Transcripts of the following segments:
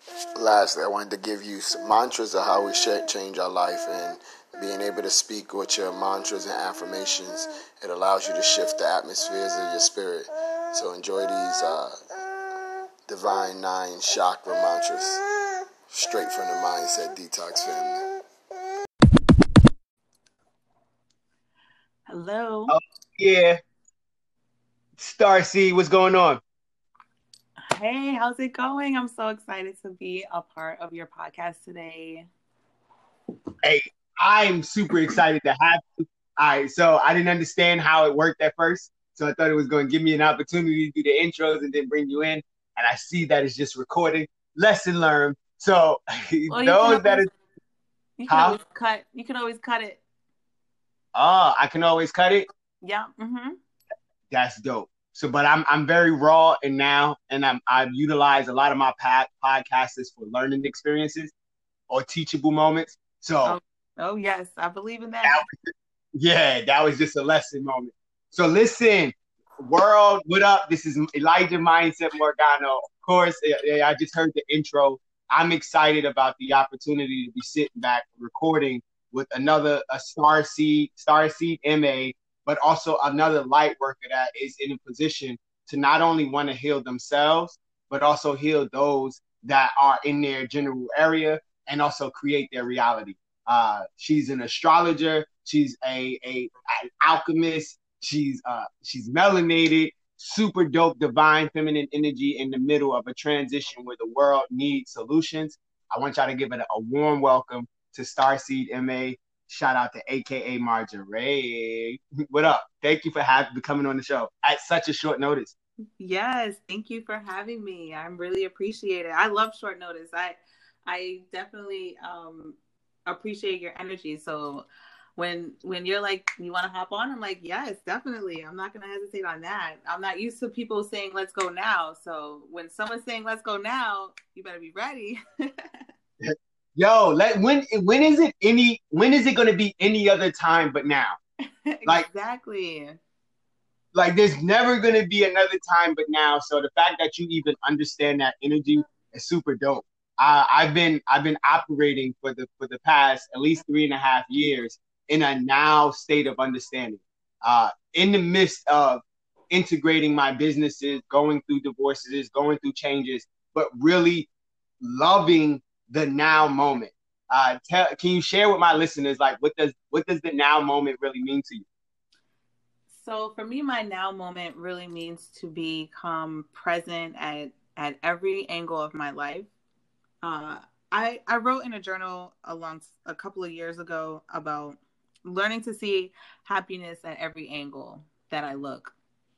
lastly, I wanted to give you some mantras of how we change our life, and being able to speak with your mantras and affirmations, it allows you to shift the atmospheres of your spirit. So enjoy these Divine 9 chakra mantras straight from the Mindset Detox family. Hello. Oh, yeah. Starseed, what's going on? Hey, how's it going? I'm so excited to be a part of your podcast today. Hey, I'm super excited to have you. All right, so I didn't understand how it worked at first, so I thought it was going to give me an opportunity to do the intros and then bring you in, and I see that it's just recording. Lesson learned. So Well, those that are, you can always cut. You can always cut it. Oh, I can always cut it. Yeah. Mm-hmm. That's dope. So, but I'm very raw and now, and I've utilized a lot of my podcasts for learning experiences or teachable moments. So, oh yes, I believe in that. That was just a lesson moment. So listen, world, what up? This is Elijah Mindset Morgano. Of course, I just heard the intro. I'm excited about the opportunity to be sitting back recording with a Starseed MA, but also another light worker that is in a position to not only want to heal themselves, but also heal those that are in their general area and also create their reality. She's an astrologer. She's an alchemist. She's melanated, super dope, divine feminine energy in the middle of a transition where the world needs solutions. I want y'all to give it a warm welcome to Starseed MA. Shout out to AKA Marjorie. What up? Thank you for coming on the show at such a short notice. Yes, thank you for having me. I'm really appreciate it. I love short notice. I definitely appreciate your energy. So when you're like, you want to hop on, I'm like, yes, definitely. I'm not going to hesitate on that. I'm not used to people saying, let's go now. So when someone's saying, let's go now, you better be ready. Yo, when is it going to be any other time but now? Exactly. Like there's never going to be another time but now. So the fact that you even understand that energy is super dope. I've been operating for the past at least 3.5 years in a now state of understanding. In the midst of integrating my businesses, going through divorces, going through changes, but really loving the now moment. Can you share with my listeners, like, what does the now moment really mean to you? So for me, my now moment really means to become present at every angle of my life. I wrote in a journal a couple of years ago about learning to see happiness at every angle that I look.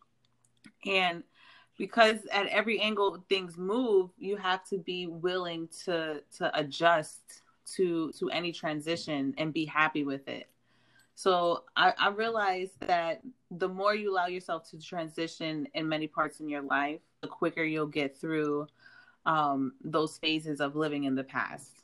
And because at every angle things move, you have to be willing to adjust to any transition and be happy with it. So I realized that the more you allow yourself to transition in many parts in your life, the quicker you'll get through those phases of living in the past.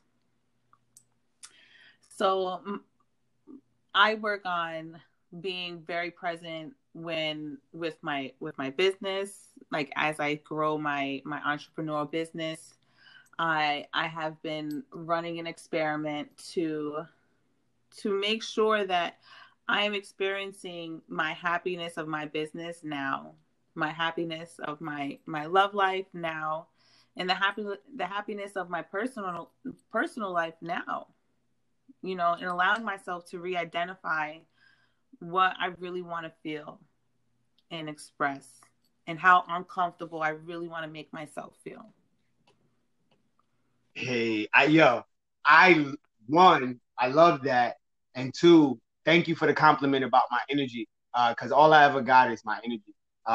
So I work on being very present with my business, like as I grow my entrepreneurial business. I have been running an experiment to make sure that I am experiencing my happiness of my business now, my happiness of my love life now, and the happiness of my personal life now. You know, and allowing myself to re-identify what I really want to feel and express, and how uncomfortable I really want to make myself feel. Hey, I love that. And two, thank you for the compliment about my energy. Because all I ever got is my energy.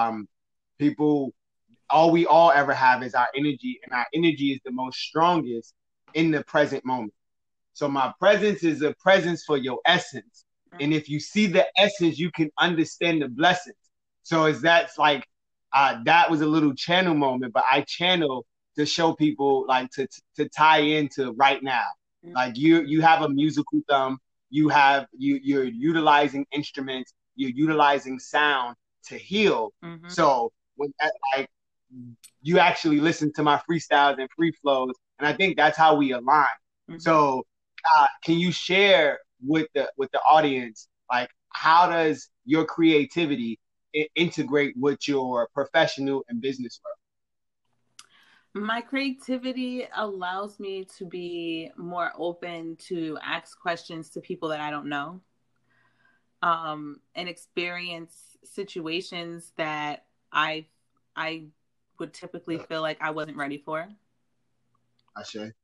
All we all ever have is our energy, and our energy is the most strongest in the present moment. So my presence is a presence for your essence. And if you see the essence, you can understand the blessings. So that's like, that was a little channel moment, but I channel to show people, like, to tie into right now. Like you have a musical thumb, you're utilizing instruments, you're utilizing sound to heal. So when like you actually listen to my freestyles and free flows, And I think that's how we align. Mm-hmm. So can you share with the audience, like, how does your creativity integrate with your professional and business world? My creativity allows me to be more open to ask questions to people that I don't know, and experience situations that I would typically feel like I wasn't ready for. I say.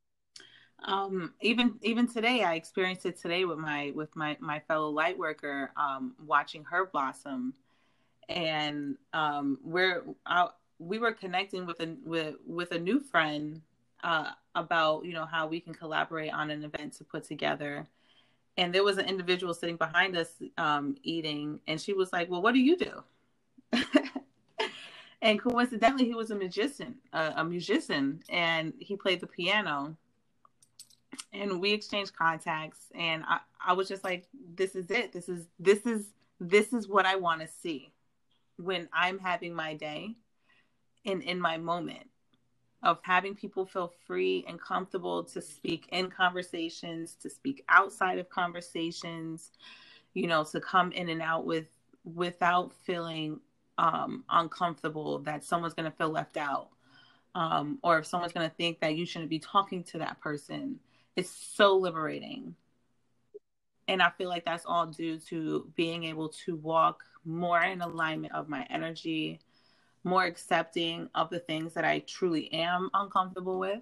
Even today, I experienced it today with my fellow light worker, watching her blossom, and we were connecting with a new friend, about, how we can collaborate on an event to put together. And there was an individual sitting behind us, eating, and she was like, "Well, what do you do?" And coincidentally, he was a musician, and he played the piano. And we exchanged contacts, and I was just like, "This is it. This is what I want to see when I'm having my day, and in my moment of having people feel free and comfortable to speak in conversations, to speak outside of conversations, to come in and out without feeling uncomfortable that someone's going to feel left out, or if someone's going to think that you shouldn't be talking to that person." It's so liberating. And I feel like that's all due to being able to walk more in alignment of my energy, more accepting of the things that I truly am uncomfortable with.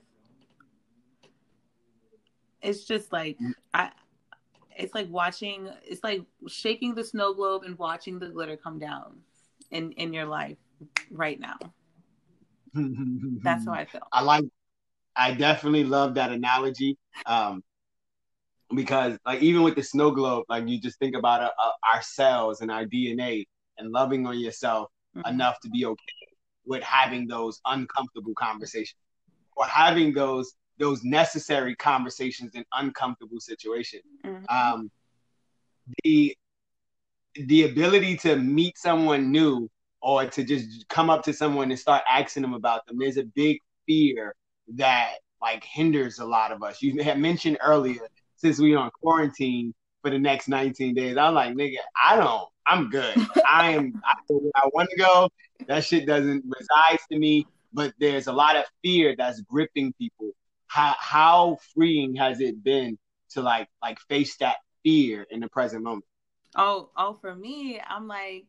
It's just like, it's like shaking the snow globe and watching the glitter come down in your life right now. That's how I feel. I definitely love that analogy, because, like, even with the snow globe, like, you just think about our cells and our DNA, and loving on yourself enough to be okay with having those uncomfortable conversations, or having those necessary conversations in uncomfortable situations. The ability to meet someone new, or to just come up to someone and start asking them about them, there's a big fear that, like, hinders a lot of us. You had mentioned earlier, since we on quarantine for the next 19 days, I'm like, nigga, I'm good. I go where I want to go. That shit doesn't reside to me, but there's a lot of fear that's gripping people. How freeing has it been to like face that fear in the present moment? Oh, for me, I'm like,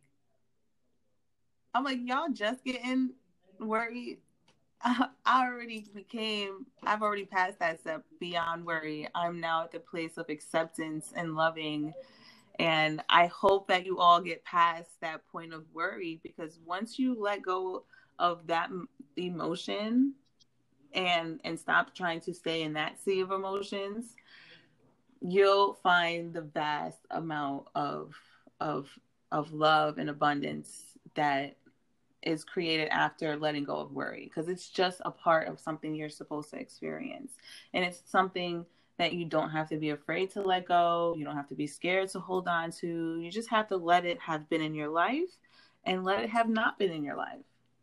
y'all just getting worried. I've already passed that step beyond worry. I'm now at the place of acceptance and loving. And I hope that you all get past that point of worry, because once you let go of that emotion and stop trying to stay in that sea of emotions, you'll find the vast amount of love and abundance that is created after letting go of worry, because it's just a part of something you're supposed to experience, and it's something that you don't have to be afraid to let go. You don't have to be scared to hold on to. You just have to let it have been in your life and let it have not been in your life.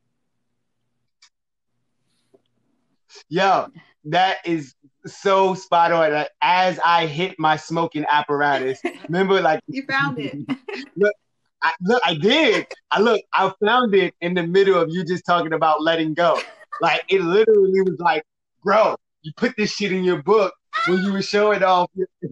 Yo, that is so spot on. As I hit my smoking apparatus, remember, like, you found it. I did. I found it in the middle of you just talking about letting go. Like, it literally was like, bro, you put this shit in your book when you were showing off.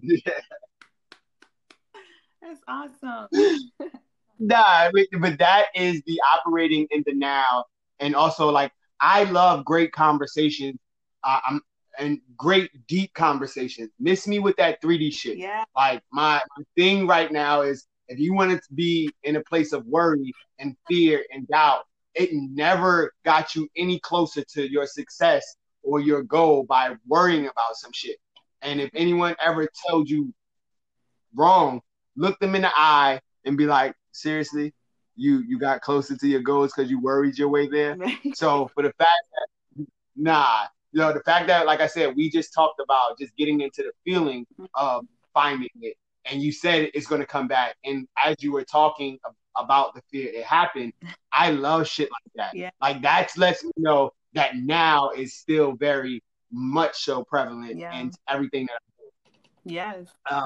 That's awesome. Nah, but that is the operating in the now. And also, like, I love great conversations, and great deep conversations. Miss me with that 3D shit. Yeah. Like, my thing right now is, if you wanted to be in a place of worry and fear and doubt, it never got you any closer to your success or your goal by worrying about some shit. And if anyone ever told you wrong, look them in the eye and be like, seriously, you got closer to your goals because you worried your way there? Right. So for the fact that, the fact that, like I said, we just talked about just getting into the feeling of finding it, and you said it's going to come back. And as you were talking about the fear, it happened. I love shit like that. Yeah. Like, that lets me know that now is still very much so prevalent Yeah. in everything that Yes.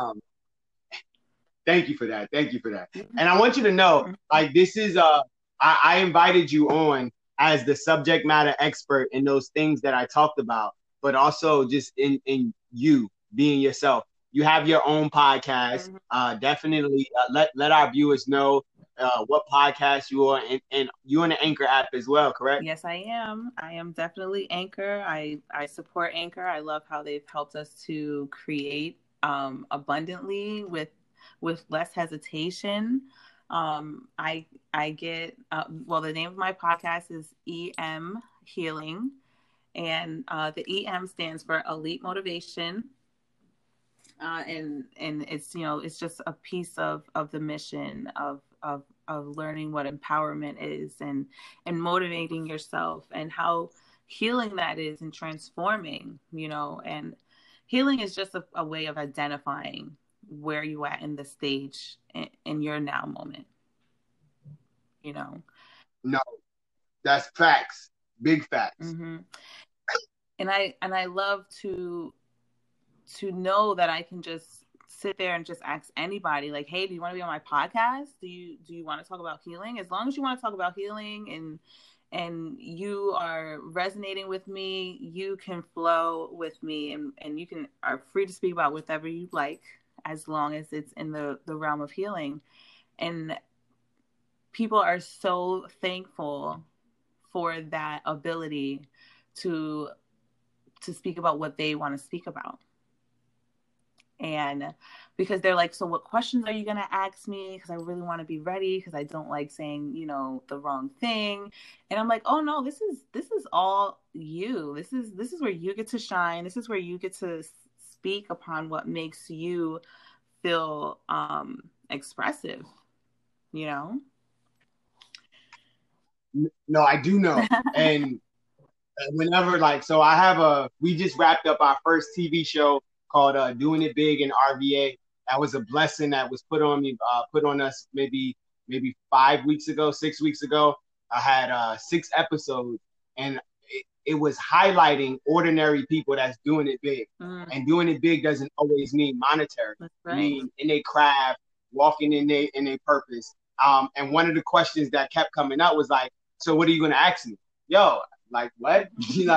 Thank you for that. Thank you for that. And I want you to know, like, this is I invited you on as the subject matter expert in those things that I talked about, but also just in you being yourself. You have your own podcast. Definitely let our viewers know what podcast you are, and you on the Anchor app as well, correct? Yes, I am. I am definitely Anchor. I support Anchor. I love how they've helped us to create abundantly with less hesitation. I get well. The name of my podcast is EM Healing, and the EM stands for Elite Motivation. And it's it's just a piece of the mission of learning what empowerment is and motivating yourself and how healing that is and transforming, and healing is just a way of identifying where you at in the stage in your now moment. No, that's facts, big facts. Mm-hmm. And I love to know that I can just sit there and just ask anybody, like, hey, do you want to be on my podcast? Do you want to talk about healing? As long as you want to talk about healing and you are resonating with me, you can flow with me, and you are free to speak about whatever you like, as long as it's in the realm of healing. And people are so thankful for that ability to speak about what they want to speak about. And because they're like, so what questions are you going to ask me? Because I really want to be ready, because I don't like saying, the wrong thing. And I'm like, oh no, this is all you. This is where you get to shine. This is where you get to speak upon what makes you feel expressive, No, I do know. And whenever, so we just wrapped up our first TV show called Doing It Big in RVA. That was a blessing that was put on us maybe 5 weeks ago, 6 weeks ago. I had 6 episodes, and it was highlighting ordinary people that's doing it big. And doing it big doesn't always mean monetary. That's right. I mean, in their craft, walking in their purpose. And one of the questions that kept coming up was like, so what are you going to ask me? Yo, like, what?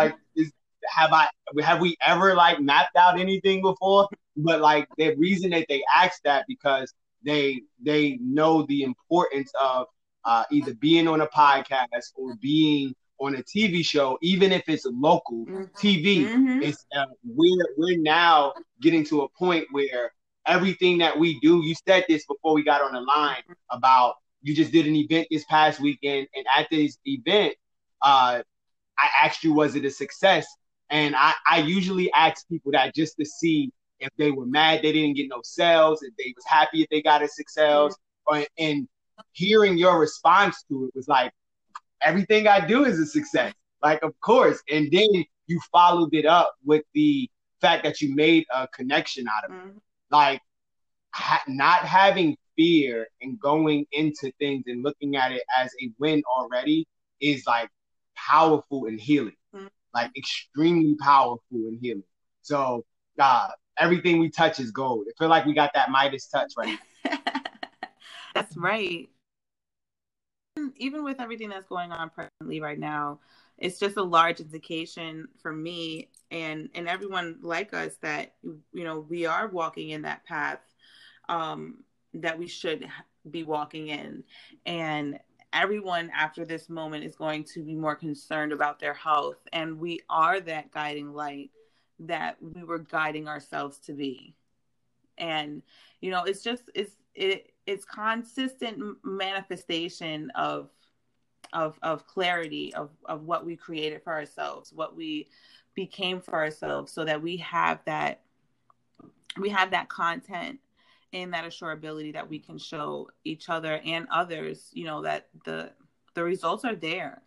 Have we ever mapped out anything before? But the reason that they ask that, because they know the importance of either being on a podcast or being on a TV show, even if it's local TV. It's we're now getting to a point where everything that we do, you said this before we got on the line about, you just did an event this past weekend, and at this event, I asked you, was it a success? And I usually ask people that just to see if they were mad they didn't get no sales, if they was happy if they got a success. And hearing your response to it was like, everything I do is a success. Of course. And then you followed it up with the fact that you made a connection out of it. Not having fear and going into things and looking at it as a win already is powerful and healing. Extremely powerful and healing. So everything we touch is gold. I feel like we got that Midas touch right now. That's right. Even with everything that's going on presently right now, it's just a large indication for me and everyone like us that, we are walking in that path that we should be walking in. And everyone after this moment is going to be more concerned about their health. And we are that guiding light that we were guiding ourselves to be. And, it's consistent manifestation of clarity of what we created for ourselves, what we became for ourselves, so that we have that content and that assurability that we can show each other and others, that the results are there.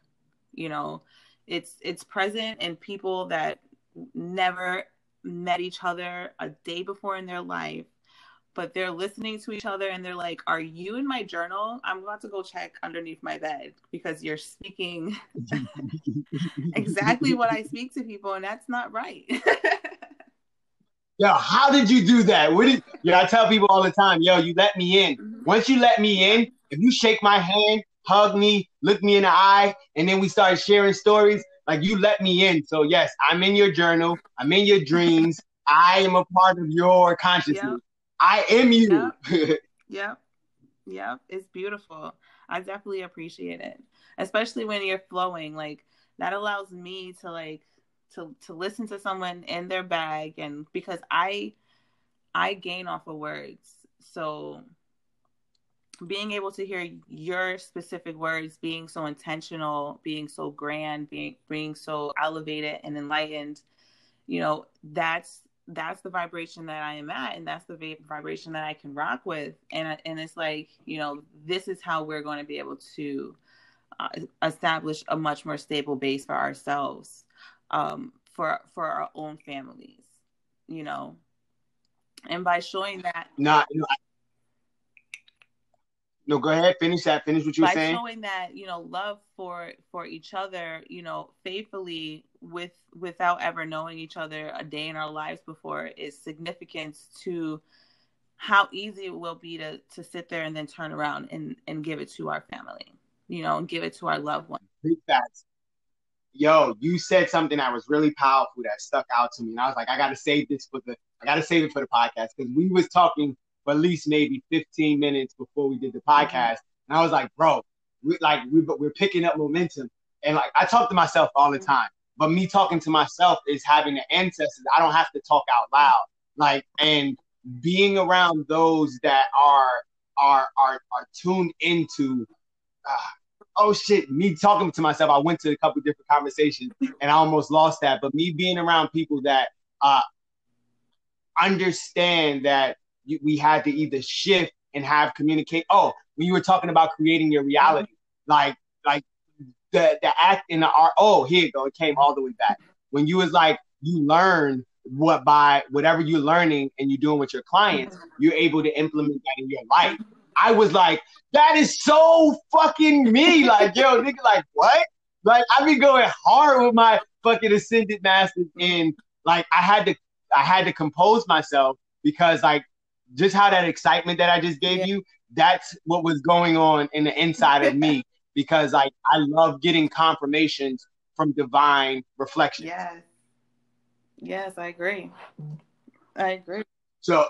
It's present in people that never met each other a day before in their life, but they're listening to each other and they're like, are you in my journal? I'm about to go check underneath my bed because you're speaking exactly what I speak to people, and that's not right. Yo, how did you do that? I tell people all the time, yo, you let me in. Mm-hmm. Once you let me in, if you shake my hand, hug me, look me in the eye, and then we started sharing stories, like, you let me in. So yes, I'm in your journal. I'm in your dreams. I am a part of your consciousness. Yep. I am you. Yep. Yep. It's beautiful. I definitely appreciate it. Especially when you're flowing. Like, that allows me to like to listen to someone in their bag, and because I gain off of words. So being able to hear your specific words being so intentional, being so grand, being so elevated and enlightened, you know, that's the vibration that I am at, and that's the vibration that I can rock with. And it's like, you know, this is how we're going to be able to establish a much more stable base for ourselves, for our own families, you know. And by showing that, no, go ahead. Finish what you were saying. By showing that, you know, love for each other, you know, faithfully, without ever knowing each other a day in our lives before, is significant to how easy it will be to sit there and then turn around and give it to our family, you know, and give it to our loved ones. Big facts. Yo, you said something that was really powerful that stuck out to me, and I was like, I gotta save it for the podcast, because we was talking for at least maybe 15 minutes before we did the podcast. Mm-hmm. And I was like, bro, we're picking up momentum. And like, I talk to myself all the time, but me talking to myself is having the ancestors. I don't have to talk out loud. Like, and being around those that are tuned into, oh shit, me talking to myself. I went to a couple different conversations and I almost lost that. But me being around people that understand that we had to either shift and have communicate. Oh, when you were talking about creating your reality, like the act in the art. Oh, here you go. It came all the way back. When you was like, you learn by whatever you're learning and you're doing with your clients, you're able to implement that in your life. I was like, that is so fucking me. Like, yo, nigga, like, what? Like, I be going hard with my fucking ascended masters, and like, I had to compose myself, because like, just how that excitement that I just gave you, that's what was going on in the inside of me, because like, I love getting confirmations from divine reflections. Yes, I agree. So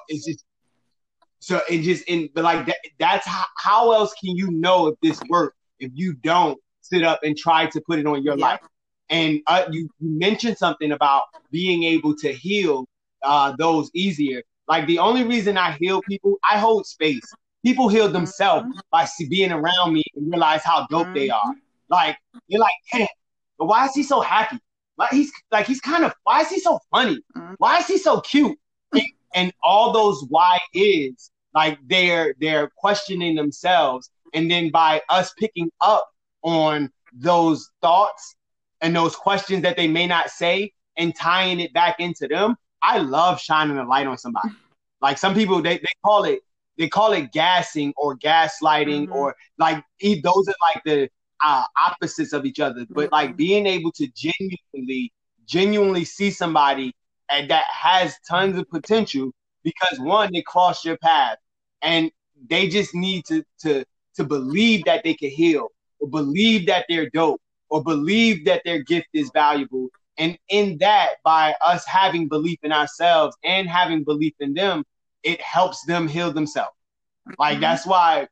but like that's how else can you know if this works if you don't sit up and try to put it on your life? And you mentioned something about being able to heal those easier. Like, the only reason I heal people, I hold space. People heal themselves by being around me and realize how dope they are. Like, you're like, damn, but why is he so happy? Why is he so funny? Why is he so cute? And all those why is, like, they're questioning themselves. And then by us picking up on those thoughts and those questions that they may not say and tying it back into them, I love shining a light on somebody. Like, some people, they call it gassing or gaslighting, or like, those are like the opposites of each other. But like, being able to genuinely see somebody that has tons of potential, because one, they cross your path and they just need to believe that they can heal, or believe that they're dope, or believe that their gift is valuable. And in that, by us having belief in ourselves and having belief in them, it helps them heal themselves. Like, that's why,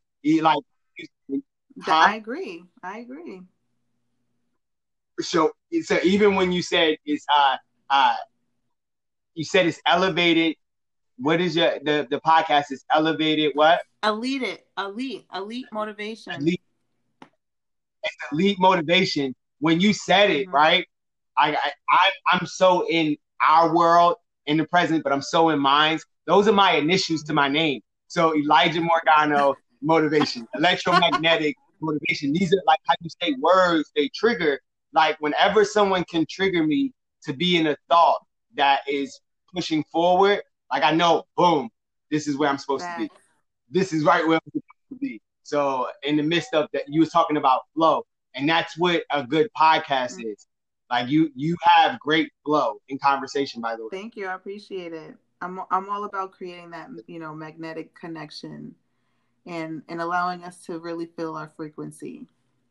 I agree. So even when you said it's elevated. What is the podcast is elevated? What? Elite motivation. Elite motivation. When you said it, right? I'm so in our world in the present, but I'm so in minds. Those are my initials to my name. So Elijah Morgano motivation, electromagnetic motivation. These are, like, how you say words, they trigger. Like, whenever someone can trigger me to be in a thought that is pushing forward, like, I know, boom, this is where I'm supposed to be. Facts. This is right where I'm supposed to be. So in the midst of that, you was talking about flow, and that's what a good podcast is. Like you have great flow in conversation, by the way. Thank you. I appreciate it. I'm all about creating that, magnetic connection and allowing us to really feel our frequency.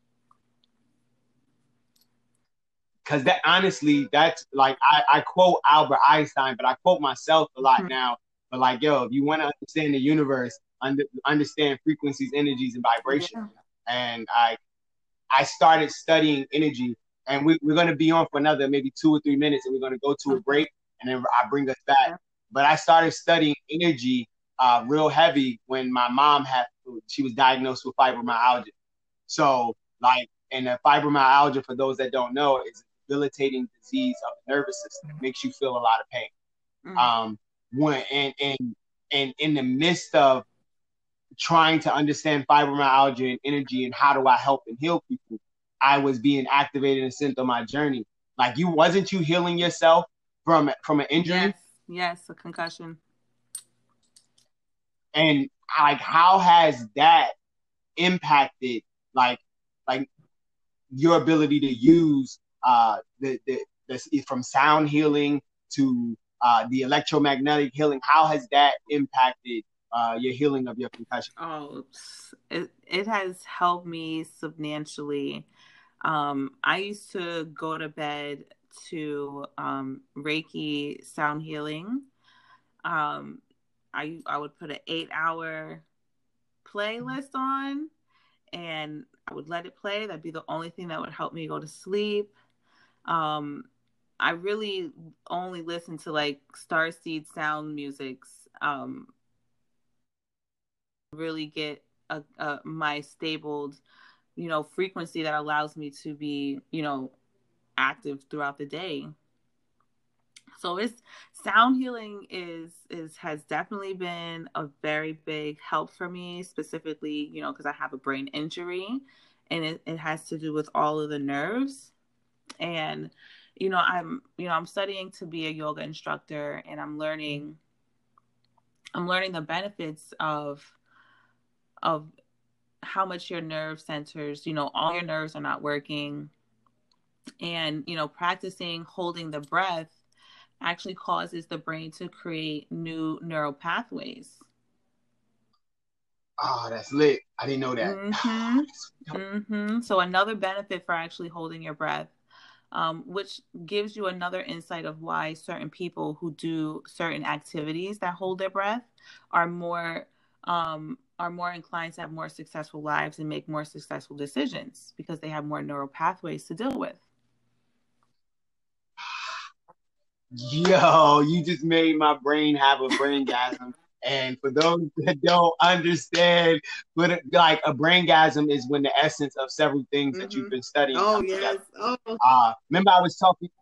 Because that, honestly, that's like, I quote Albert Einstein, but I quote myself a lot now. But like, yo, if you want to understand the universe, understand frequencies, energies, and vibration. Yeah. And I started studying energy, and we're going to be on for another maybe 2 or 3 minutes, and we're going to go to a break, and then I bring us back. Yeah. But I started studying energy real heavy when my mom she was diagnosed with fibromyalgia. So like, and the fibromyalgia, for those that don't know, is a debilitating disease of the nervous system. It makes you feel a lot of pain. And in the midst of trying to understand fibromyalgia and energy and how do I help and heal people, I was being activated and sent on my journey. Like, wasn't you healing yourself from an injury? Yes, a concussion. And like, how has that impacted like your ability to use the from sound healing to the electromagnetic healing? How has that impacted your healing of your concussion? Oh, it has helped me substantially. I used to go to bed to Reiki sound healing. I would put an 8-hour playlist on, and I would let it play. That'd be the only thing that would help me go to sleep. I really only listen to like starseed sound musics. Really get my stabled, frequency that allows me to be, active throughout the day. So sound healing has definitely been a very big help for me, specifically, because I have a brain injury, and it has to do with all of the nerves. And, I'm studying to be a yoga instructor, and I'm learning the benefits of how much your nerve centers, all your nerves are not working. And, practicing holding the breath actually causes the brain to create new neural pathways. Oh, that's lit. I didn't know that. Mm-hmm. So another benefit for actually holding your breath, which gives you another insight of why certain people who do certain activities that hold their breath are more inclined to have more successful lives and make more successful decisions, because they have more neural pathways to deal with. Yo, you just made my brain have a braingasm. And for those that don't understand, but like a braingasm is when the essence of several things that you've been studying. Oh, yes. Oh. Remember I was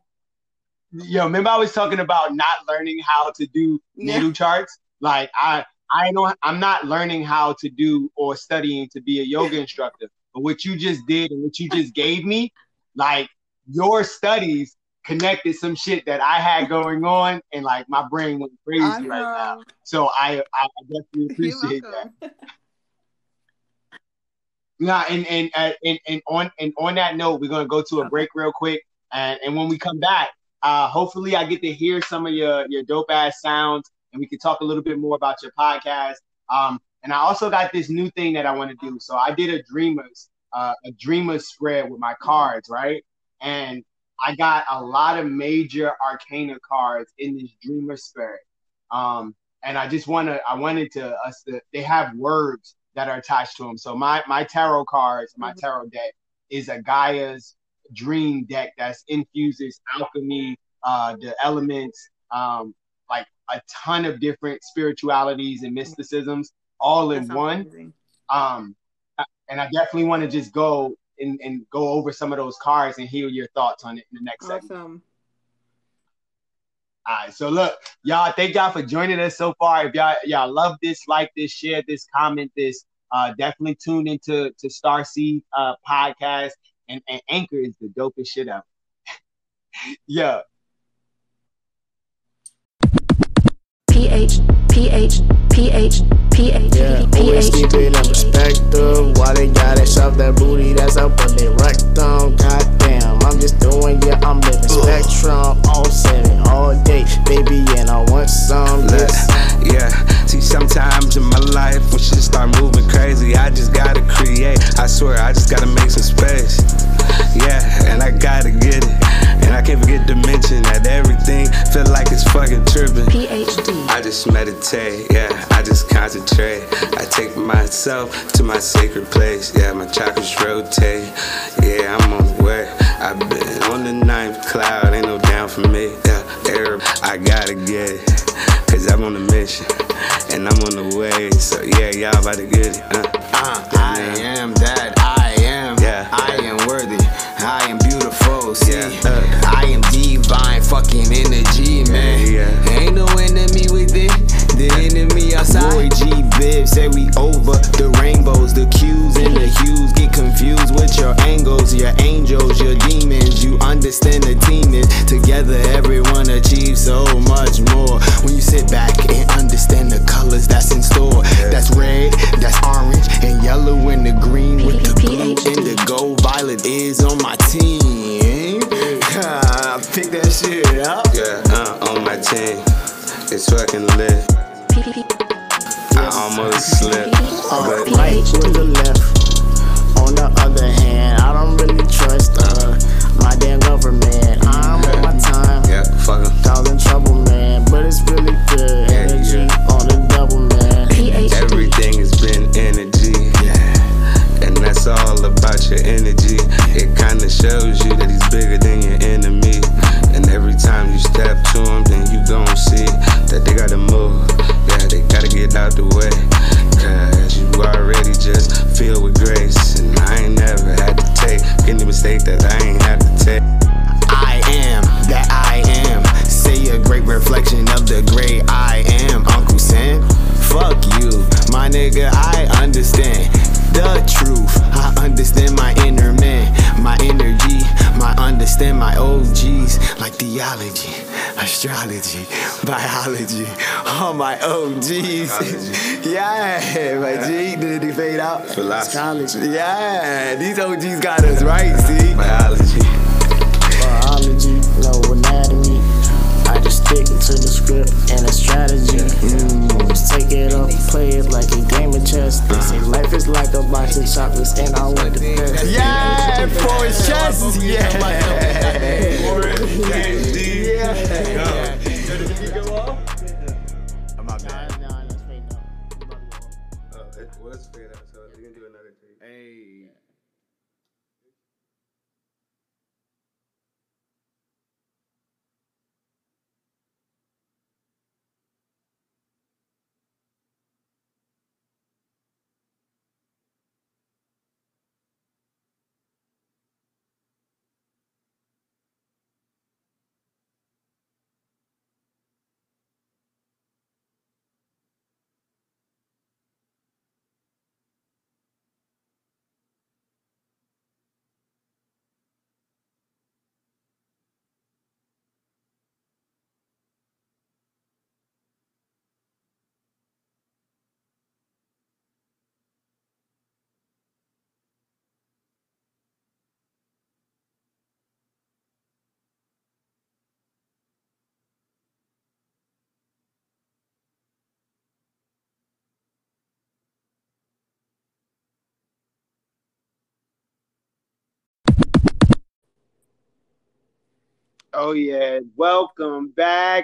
talking about not learning how to do natal charts. Like I'm not learning how to do or studying to be a yoga instructor. But what you just did and what you just gave me, like, your studies connected some shit that I had going on, and like my brain went crazy right now. So I definitely appreciate that. Nah, and on that note, we're gonna go to a break real quick, and when we come back, hopefully I get to hear some of your dope ass sounds, and we can talk a little bit more about your podcast. And I also got this new thing that I want to do. So I did a dreamers spread with my cards, right? And I got a lot of major arcana cards in this dreamer spread. And they have words that are attached to them. So my tarot cards, my tarot deck is a Gaia's dream deck that infuses alchemy, the elements, like a ton of different spiritualities and mysticisms all in one. And I definitely want to just go and go over some of those cards and hear your thoughts on it in the next segment. All right, so look, y'all, thank y'all for joining us so far. If y'all love this, like this, share this, comment this, definitely tune into Starseed podcast, and Anchor is the dopest shit ever. Yeah. PH Always keep it in perspective. While they got it shove that booty that's up on their rectum. Goddamn, I'm just doing, yeah, I'm living spectrum. All 7, all day, baby, and I want some. Yeah, see, sometimes in my life when shit start moving crazy, I just gotta create. I swear, I just gotta make some space. Yeah, and I gotta get it. And I can't forget to mention that everything feel like it's fucking tripping. I just meditate, yeah, I just concentrate. I take myself to my sacred place. Yeah, my chakras rotate. Yeah, I'm on the way. I've been on the 9th cloud, ain't no down for me. Yeah, I gotta get it, cause I'm on a mission, and I'm on the way. So yeah, y'all about to get it. I am that I am. Yeah. I am worthy. I am beautiful. See, Yeah. I am divine fucking energy, man. Yeah. Ain't no enemy within. The enemy outside. Boy G Bib say we over the rainbows, the Q's and the hues. Get confused with your angles, your angels, your demons. You understand the team is together. Everyone achieves so much more when you sit back and understand the colors that's in store. That's red, that's orange, and yellow, and the green with the blue and the gold. Violet is on my team. Pick that shit up. Yeah, on my team, it's fucking lit. I almost slipped, but Right to the left. On the other hand, I don't really trust my damn government. I'm on my time. yeah, fuck 'em. Causing trouble, man. But it's really good. Yeah, Energy yeah. on the double, man. Everything has been energy. And that's all about your energy. It kinda shows you that he's bigger than your enemy. And every time you step to him, then you gon' see that they gotta move. Yeah, they gotta get out the way. Cause you already just filled with grace. And I ain't never had to take any mistake that I ain't had to take. I am that I am. Say a great reflection of the great I am. Uncle Sam, fuck you, my nigga. I understand the truth. I understand my inner man, my energy. I understand my OGs like theology, astrology, biology. All my OGs. Yeah, my G. Did it fade out? Philosophy. Yeah, these OGs got us right. See. Biology, no anatomy. I just stick to the script and a strategy. Just take it up, play it like a game of chess. They say life is like a box of chocolates, and I want the best. Yeah, for his chest. Yeah. Hey. Oh yeah, welcome back.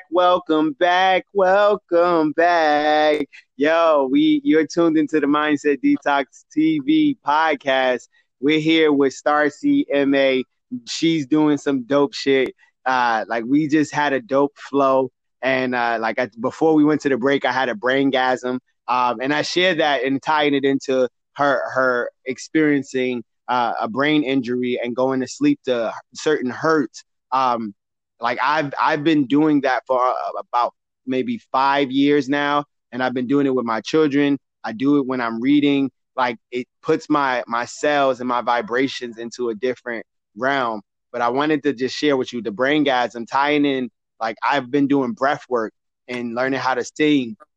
Yo, you're tuned into the Mindset Detox TV podcast. We're here with Starcy MA. She's doing some dope shit. Like we just had a dope flow, and before we went to the break, I had a braingasm. And I shared that and tying it into her experiencing a brain injury and going to sleep to certain hurts. Like I've been doing that for about maybe 5 years now, and I've been doing it with my children. I do it when I'm reading. Like it puts my cells and my vibrations into a different realm. But I wanted to just share with you the braingasm tying in. Like I've been doing breath work and learning how to sing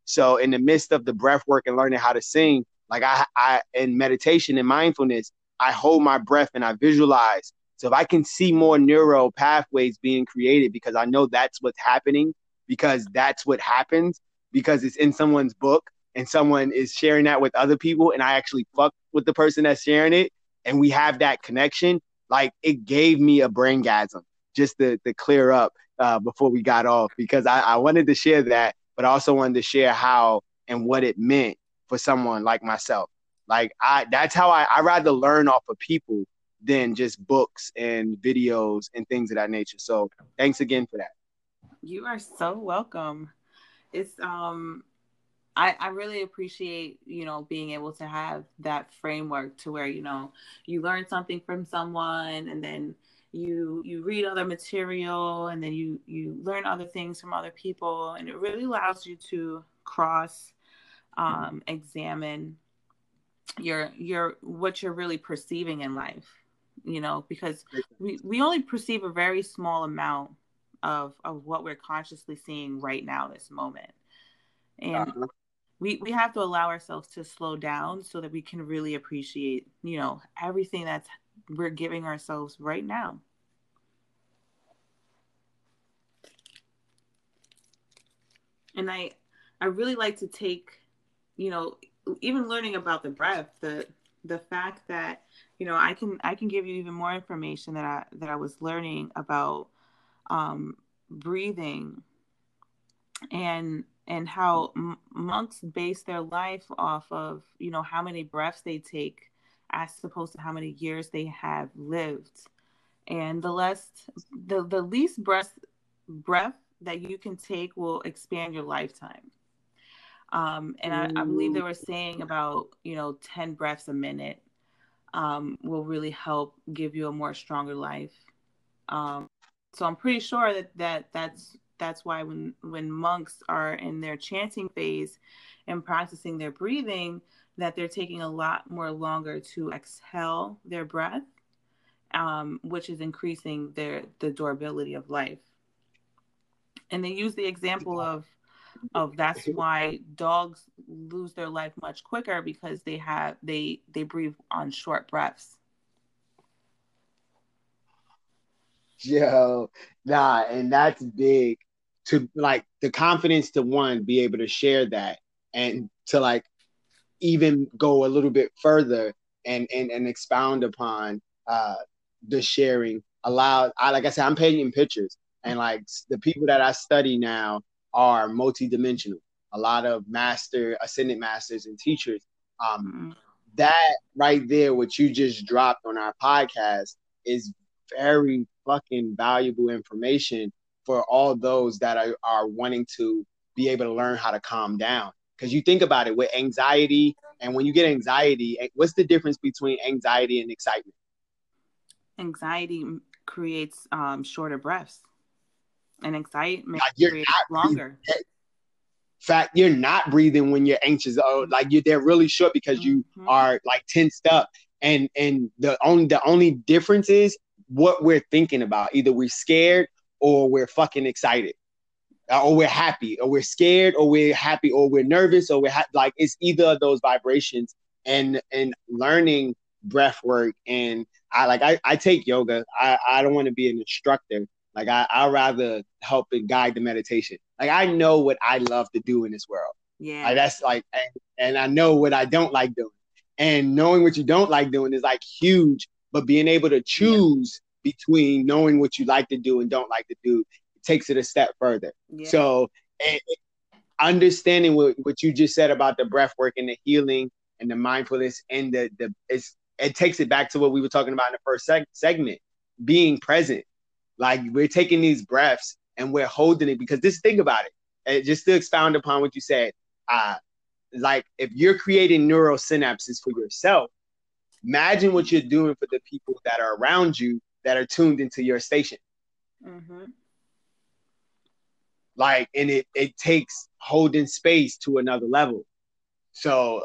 So in the midst of the breath work and learning how to sing, like I in meditation and mindfulness, I hold my breath and I visualize. So if I can see more neural pathways being created, because I know that's what's happening, because that's what happens, because it's in someone's book and someone is sharing that with other people, and I actually fuck with the person that's sharing it, and we have that connection, like it gave me a braingasm just to clear up before we got off, because I wanted to share that, but I also wanted to share how and what it meant for someone like myself. Like that's how I rather learn off of people than just books and videos and things of that nature. So thanks again for that. You are so welcome. It's I really appreciate, being able to have that framework to where, you learn something from someone, and then you read other material, and then you learn other things from other people, and it really allows you to cross examine your what you're really perceiving in life, because we only perceive a very small amount of what we're consciously seeing right now, this moment. And we have to allow ourselves to slow down so that we can really appreciate, everything that's we're giving ourselves right now. And I really like to take, even learning about the breath, the fact that, I can give you even more information that I was learning about breathing, and how monks base their life off of, how many breaths they take as opposed to how many years they have lived. And the least breath that you can take will expand your lifetime. And I believe they were saying about, 10 breaths a minute will really help give you a more stronger life. So I'm pretty sure that's why when monks are in their chanting phase and practicing their breathing, that they're taking a lot more longer to exhale their breath, which is increasing the durability of life. And they use the example of that's why dogs lose their life much quicker, because they breathe on short breaths. Yo, nah, and that's big, to like the confidence to be able to share that, and to like even go a little bit further and expound upon the sharing. Like I said, I'm painting pictures, and like the people that I study now are multidimensional. A lot of ascended masters and teachers. That right there, what you just dropped on our podcast, is very fucking valuable information for all those that are wanting to be able to learn how to calm down. Because you think about it with anxiety, and when you get anxiety, what's the difference between anxiety and excitement? Anxiety creates shorter breaths, and excitement creates longer. Fact, you're not breathing when you're anxious. Like they're really short because you are like tensed up, and the only difference is what we're thinking about. Either we're scared or we're fucking excited, or we're happy, or we're scared, or we're happy, or we're nervous, or like it's either of those vibrations. And learning breath work, and I take yoga. I don't want to be an instructor. Like I'd rather help and guide the meditation. Like I know what I love to do in this world. Yeah. Like that's like, and I know what I don't like doing. And knowing what you don't like doing is like huge. But being able to choose between knowing what you like to do and don't like to do, it takes it a step further. Yeah. So understanding what you just said about the breath work and the healing and the mindfulness, and it takes it back to what we were talking about in the first segment, being present. Like we're taking these breaths and we're holding it, because think about it. And just to expound upon what you said, like if you're creating neural synapses for yourself, imagine what you're doing for the people that are around you that are tuned into your station. Mm-hmm. Like, and it takes holding space to another level. So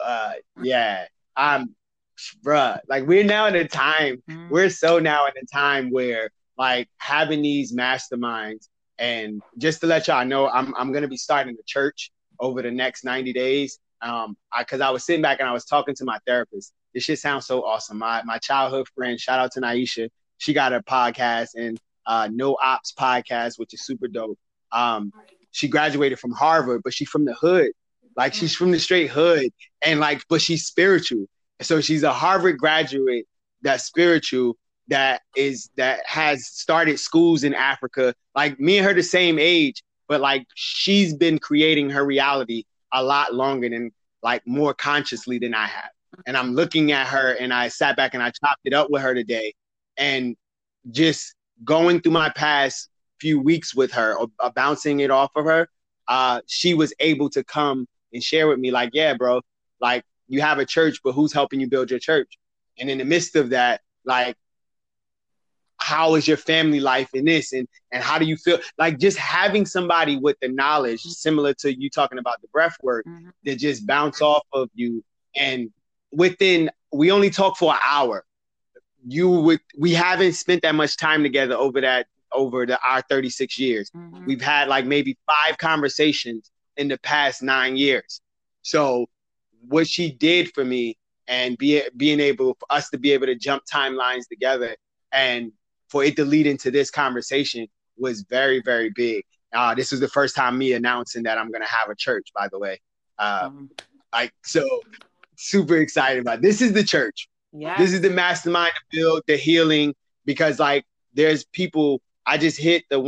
like we're now in a time, we're so now in a time where like having these masterminds, and just to let y'all know, I'm going to be starting a church over the next 90 days. Because I was sitting back and I was talking to my therapist. This shit sounds so awesome. My childhood friend, shout out to Naisha. She got a podcast and No Ops podcast, which is super dope. She graduated from Harvard, but she's from the hood. Like she's from the straight hood, and like, but she's spiritual. So she's a Harvard graduate that's spiritual, that has started schools in Africa. Like me and her the same age, but like she's been creating her reality a lot longer than, like, more consciously than I have. And I'm looking at her, and I sat back and I chopped it up with her today, and just going through my past few weeks with her, or bouncing it off of her, she was able to come and share with me, like, yeah, bro, like, you have a church, but who's helping you build your church? And in the midst of that, like, how is your family life in this? And how do you feel? Like, just having somebody with the knowledge, similar to you talking about the breath work, that just bounce off of you. And we only talk for an hour. We haven't spent that much time together over our 36 years. We've had like maybe 5 conversations in the past 9 years. So what she did for me, and being able for us to be able to jump timelines together, and for it to lead into this conversation, was very, very big. This was the first time me announcing that I'm going to have a church, by the way. So super excited about it. This is the church. Yes. This is the mastermind to build the healing, because like there's people, I just hit the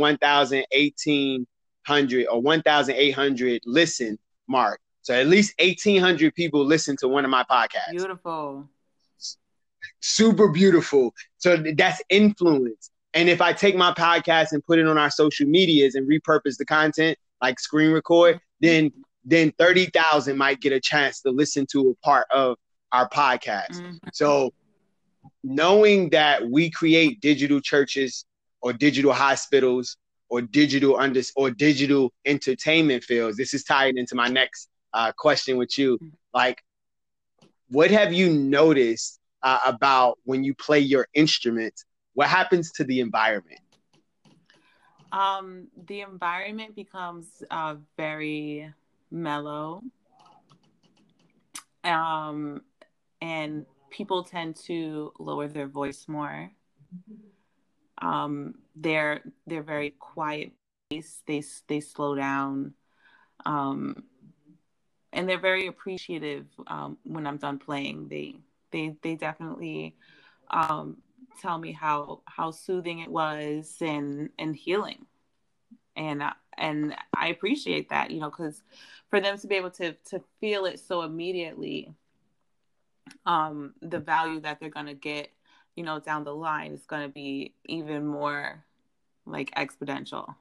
1,800 or 1,800 listen mark. So at least 1,800 people listen to one of my podcasts. Beautiful. Super beautiful. So that's influence. And if I take my podcast and put it on our social medias and repurpose the content, like screen record, then 30,000 might get a chance to listen to a part of our podcast. So knowing that we create digital churches or digital hospitals or digital entertainment fields, this is tied into my next question with you. Like, what have you noticed about when you play your instrument? What happens to the environment? The environment becomes very mellow. And people tend to lower their voice more. They're very quiet. They slow down. And they're very appreciative when I'm done playing. They definitely tell me how soothing it was and healing. And I appreciate that, because for them to be able to feel it so immediately, the value that they're going to get, down the line is going to be even more like exponential.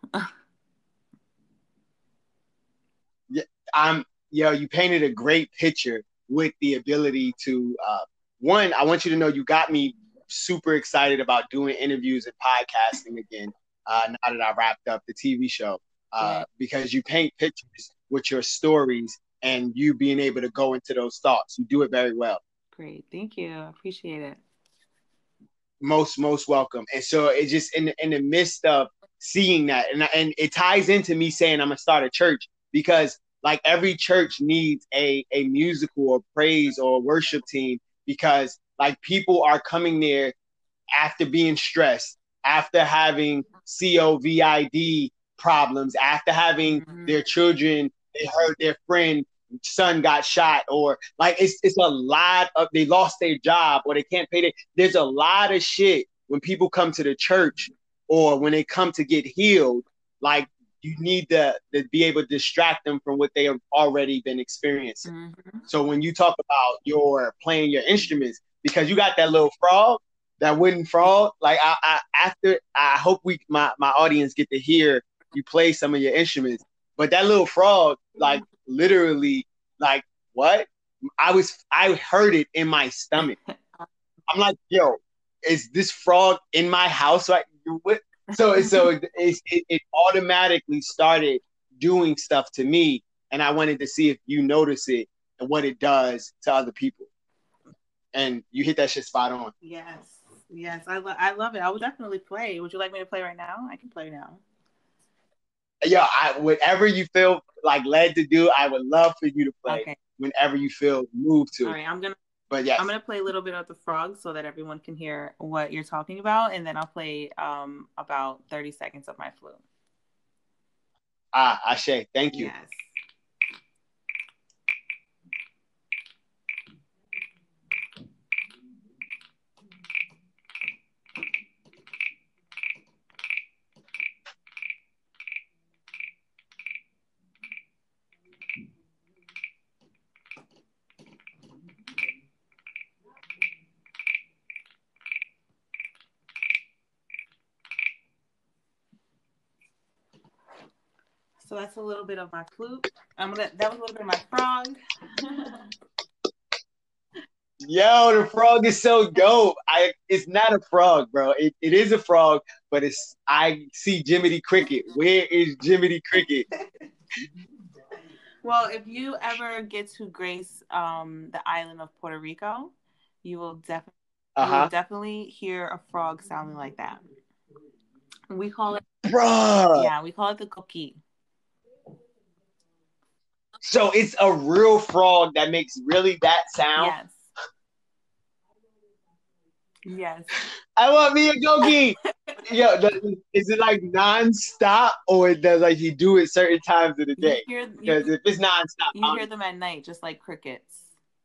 You painted a great picture with the ability to, one, I want you to know you got me super excited about doing interviews and podcasting again, now that I wrapped up the TV show, because you paint pictures with your stories and you being able to go into those thoughts. You do it very well. Great. Thank you. I appreciate it. Most welcome. And so it's just in the midst of seeing that, and it ties into me saying I'm going to start a church, because like every church needs a musical or praise or worship team, because like people are coming there after being stressed, after having COVID problems, after having their children, they heard their friend son got shot, or like it's a lot of, they lost their job or they can't pay there's a lot of shit when people come to the church or when they come to get healed. Like, you need to be able to distract them from what they have already been experiencing. So when you talk about your playing your instruments, because you got that little frog, that wooden frog, like I hope my audience get to hear you play some of your instruments, but that little frog, like literally, like what? I heard it in my stomach. I'm like, yo, is this frog in my house? Like, what? So it automatically started doing stuff to me, and I wanted to see if you notice it and what it does to other people. And you hit that shit spot on. Yes, I love it. I would definitely play. Would you like me to play right now? I can play now. Yo, whatever you feel like led to do, I would love for you to play Okay. whenever you feel moved to. All right, But yes, I'm gonna play a little bit of the frog so that everyone can hear what you're talking about, and then I'll play about 30 seconds of my flute. Ashe, thank you. Yes. So that's a little bit of my flute. That was a little bit of my frog. Yo, the frog is so dope. It's not a frog, bro. It is a frog, but I see Jiminy Cricket. Where is Jiminy Cricket? Well, if you ever get to grace the island of Puerto Rico, you will definitely hear a frog sounding like that. We call it, Bruh. Yeah, we call it the coqui. So it's a real frog that makes really that sound. Yes. Yes. I want me a gogi. Yo, is it like non-stop, or does like he do it certain times of the day? Because if it's non-stop, you hear them at night, just like crickets.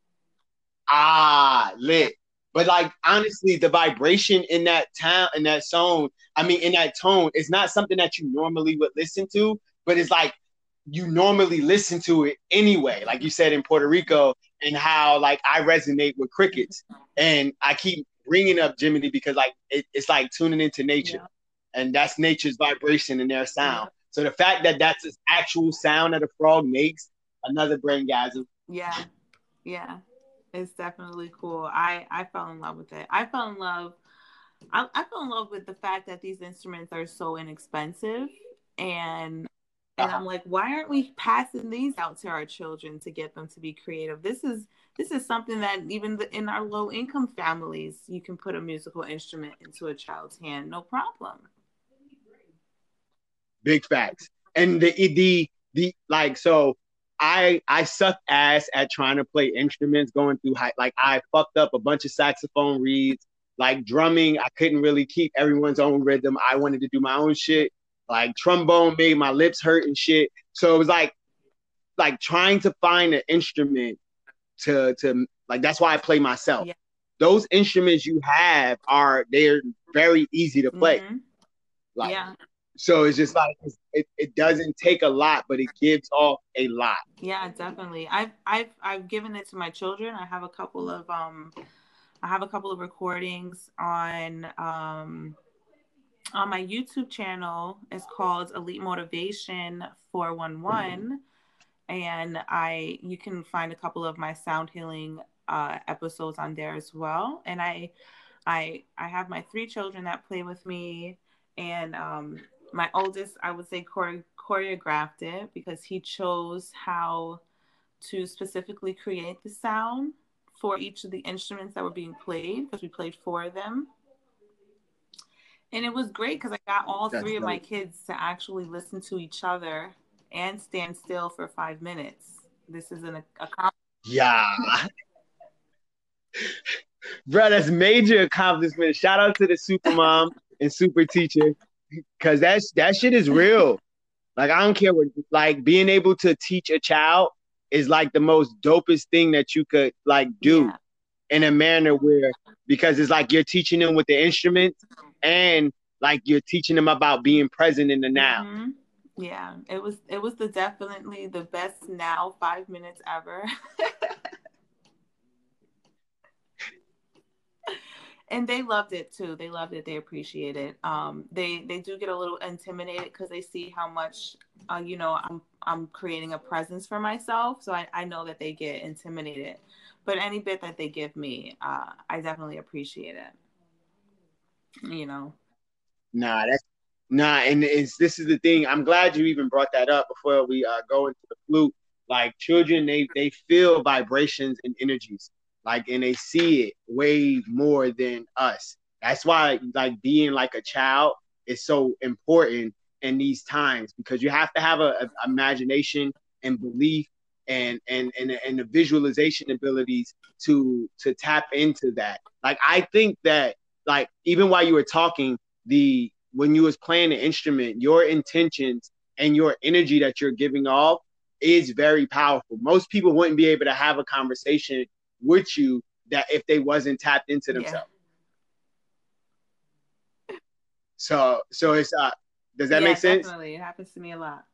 Lit. But like honestly, the vibration in that in that tone, it's not something that you normally would listen to, but it's like you normally listen to it anyway. Like you said in Puerto Rico, and how like I resonate with crickets, and I keep bringing up Jiminy because like it's like tuning into nature, and that's nature's vibration and their sound. Yeah. So the fact that that's the actual sound that a frog makes, another braingasm. Yeah, it's definitely cool. I fell in love with it. I fell in love with the fact that these instruments are so inexpensive, and I'm like, why aren't we passing these out to our children to get them to be creative? This is something that even in our low income families, you can put a musical instrument into a child's hand, no problem. Big facts. And I suck ass at trying to play instruments going through I fucked up a bunch of saxophone reeds, like drumming. I couldn't really keep everyone's own rhythm. I wanted to do my own shit. Like trombone made my lips hurt and shit. So it was like trying to find an instrument to like, that's why I play myself. Yeah. Those instruments you have they're very easy to play. Mm-hmm. So it's just like it doesn't take a lot, but it gives off a lot. Yeah, definitely. I've given it to my children. I have a couple of recordings on my YouTube channel. It's called Elite Motivation 411, and you can find a couple of my sound healing episodes on there as well. And I have my 3 children that play with me, and my oldest, I would say, choreographed it because he chose how to specifically create the sound for each of the instruments that were being played, because we played 4 of them. And it was great because I got all 3 of my kids to actually listen to each other and stand still for 5 minutes. This is an accomplishment. Yeah. Bro, that's major accomplishment. Shout out to the super mom and super teacher, because that shit is real. Like, I don't care what, like, being able to teach a child is like the most dopest thing that you could like do in a manner where, because it's like you're teaching them with the instruments, and like you're teaching them about being present in the now. Mm-hmm. Yeah, it was definitely the best now 5 minutes ever. And they loved it too. They loved it. They appreciate it. They do get a little intimidated because they see how much, I'm creating a presence for myself. So I know that they get intimidated. But any bit that they give me, I definitely appreciate it. And this is the thing. I'm glad you even brought that up before we go into the flute. Like, children, they feel vibrations and energies. Like, and they see it way more than us. That's why, like, being like a child is so important, in these times, because you have to have a imagination and belief and the visualization abilities to tap into that. Like, I think that, like, even while you were talking, when you was playing the instrument, your intentions and your energy that you're giving off is very powerful. Most people wouldn't be able to have a conversation with you that if they wasn't tapped into themselves. So it's does that make sense? Definitely. It happens to me a lot.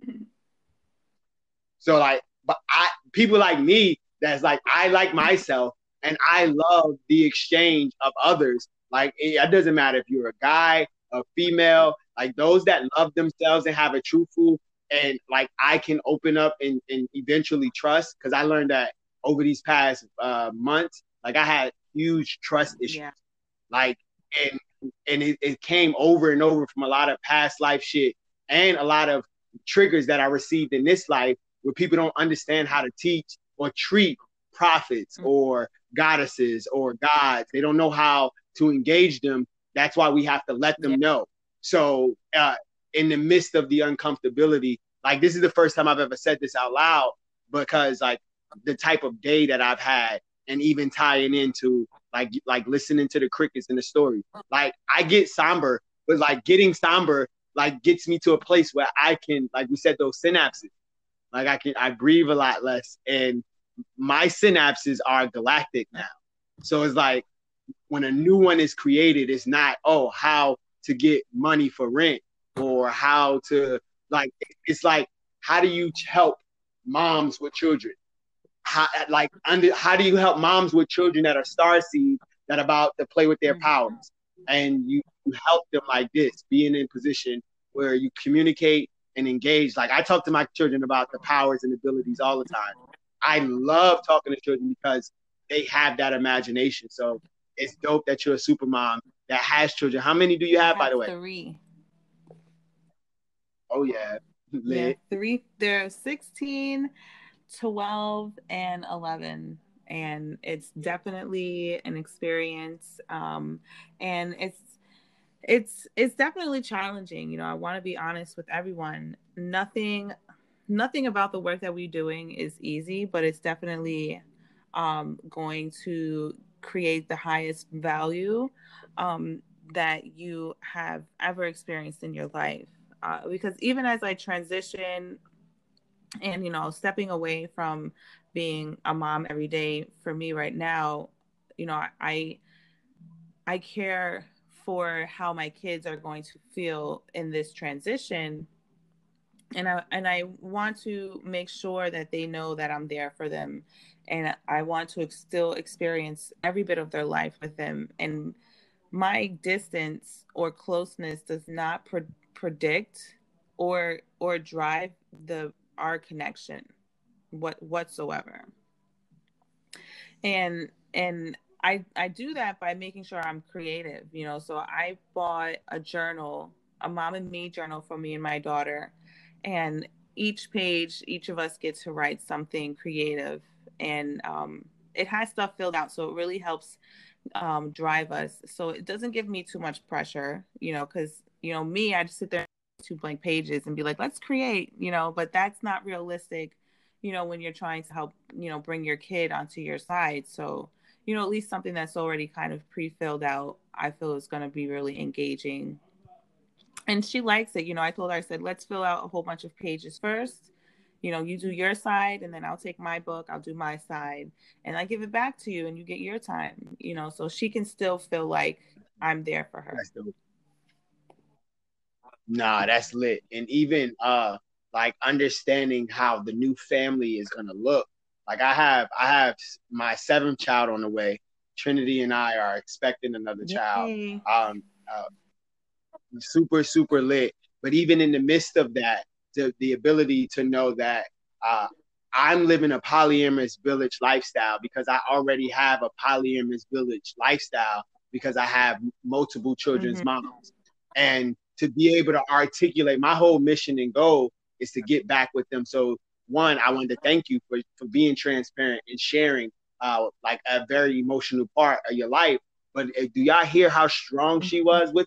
So, like, but people like me, that's like, I like myself and I love the exchange of others. Like, it doesn't matter if you're a guy, a female, like those that love themselves and have a truthful, and like I can open up and eventually trust, because I learned that over these past months, like I had huge trust issues. Like, and it came over and over from a lot of past life shit and a lot of triggers that I received in this life, where people don't understand how to teach or treat prophets or goddesses or gods. They don't know how to engage them. That's why we have to let them know. So in the midst of the uncomfortability, like, this is the first time I've ever said this out loud, because like the type of day that I've had, and even tying into like listening to the crickets in the story, like I get somber, but like getting somber like gets me to a place where I can, like we said, those synapses, like I breathe a lot less, and my synapses are galactic now. So it's like when a new one is created, it's not, oh, how to get money for rent, or how to, like, it's like, how do you help moms with children? How do you help moms with children that are starseed, that are about to play with their powers? And you help them like this, being in a position where you communicate and engage. Like, I talk to my children about the powers and abilities all the time. I love talking to children because they have that imagination. So it's dope that you're a super mom that has children. How many do you have, by the way? 3. Oh, yeah. Yeah, 3. They're 16, 12, and 11. And it's definitely an experience. And it's definitely challenging. You know, I want to be honest with everyone. Nothing about the work that we're doing is easy, but it's definitely going to create the highest value that you have ever experienced in your life. Because even as I transition and, you know, stepping away from being a mom every day, for me right now, you know, I care for how my kids are going to feel in this transition. And I want to make sure that they know that I'm there for them. And I want to still experience every bit of their life with them. And my distance or closeness does not predict or drive our connection whatsoever. And I do that by making sure I'm creative, you know. So I bought a journal, a Mom and Me journal for me and my daughter. And each page, each of us get to write something creative. And it has stuff filled out, so it really helps drive us. So it doesn't give me too much pressure, you know, because, you know, me, I just sit there 2 blank pages and be like, let's create, you know, but that's not realistic, you know, when you're trying to help, you know, bring your kid onto your side. So, you know, at least something that's already kind of pre-filled out, I feel is going to be really engaging. And she likes it. You know, I told her, I said, let's fill out a whole bunch of pages first. You know, you do your side, and then I'll take my book, I'll do my side, and I give it back to you, and you get your time, you know, so she can still feel like I'm there for her. That's dope. Nah, that's lit. And even like understanding how the new family is gonna look. Like I have my 7th child on the way. Trinity and I are expecting another child. Super, super lit. But even in the midst of that, the ability to know that I'm living a polyamorous village lifestyle because I already have a polyamorous village lifestyle because I have multiple children's moms. And to be able to articulate my whole mission and goal is to get back with them. So one, I wanted to thank you for being transparent and sharing like a very emotional part of your life. But do y'all hear how strong she was with it?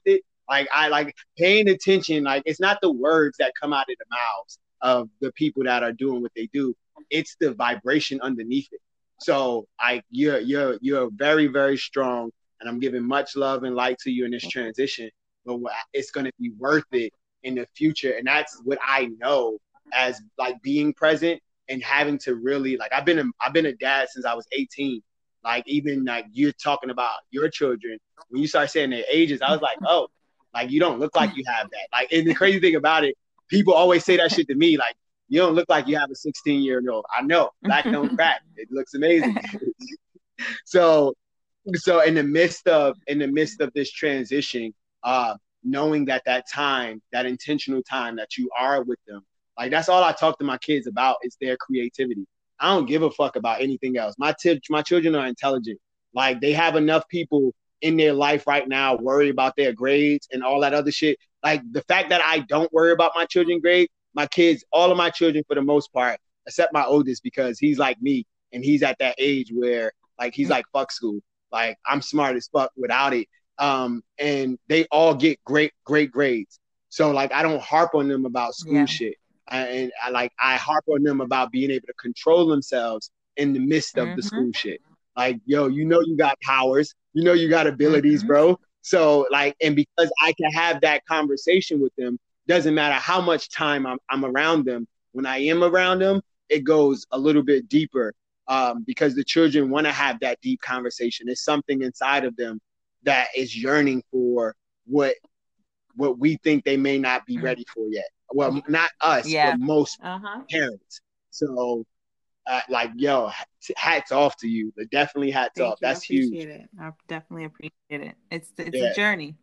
Like I like paying attention. Like it's not the words that come out of the mouths of the people that are doing what they do. It's the vibration underneath it. So like you're very, very strong, and I'm giving much love and light to you in this transition. But it's gonna be worth it in the future. And that's what I know as like being present and having to really like I've been a dad since I was 18. Like even like you're talking about your children, when you start saying their ages, I was like, oh, like you don't look like you have that. Like, and the crazy thing about it, people always say that shit to me, like, you don't look like you have a 16-year-old. I know, black don't crack. It looks amazing. so in the midst of this transition, knowing that time, that intentional time that you are with them, like that's all I talk to my kids about is their creativity. I don't give a fuck about anything else. My children are intelligent. Like they have enough people in their life right now worry about their grades and all that other shit. Like the fact that I don't worry about my children's grades, my kids, all of my children for the most part, except my oldest because he's like me and he's at that age where like he's like fuck school. Like I'm smart as fuck without it. And they all get great grades. So like I don't harp on them about school shit. I harp on them about being able to control themselves in the midst of the school shit. Like, yo, you know you got powers, you know you got abilities, bro. So like, and because I can have that conversation with them, doesn't matter how much time I'm around them. When I am around them, it goes a little bit deeper because the children want to have that deep conversation. There's something inside of them that is yearning for what we think they may not be ready for yet. Well, not us, but most parents. So, like, yo, hats off to you. Definitely hats off. That's huge. It. I definitely appreciate it. It's a journey.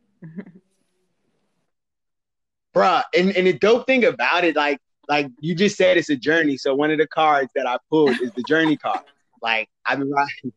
Bruh, and the dope thing about it, like you just said, it's a journey. So one of the cards that I pulled is the journey card. Like, I've been riding.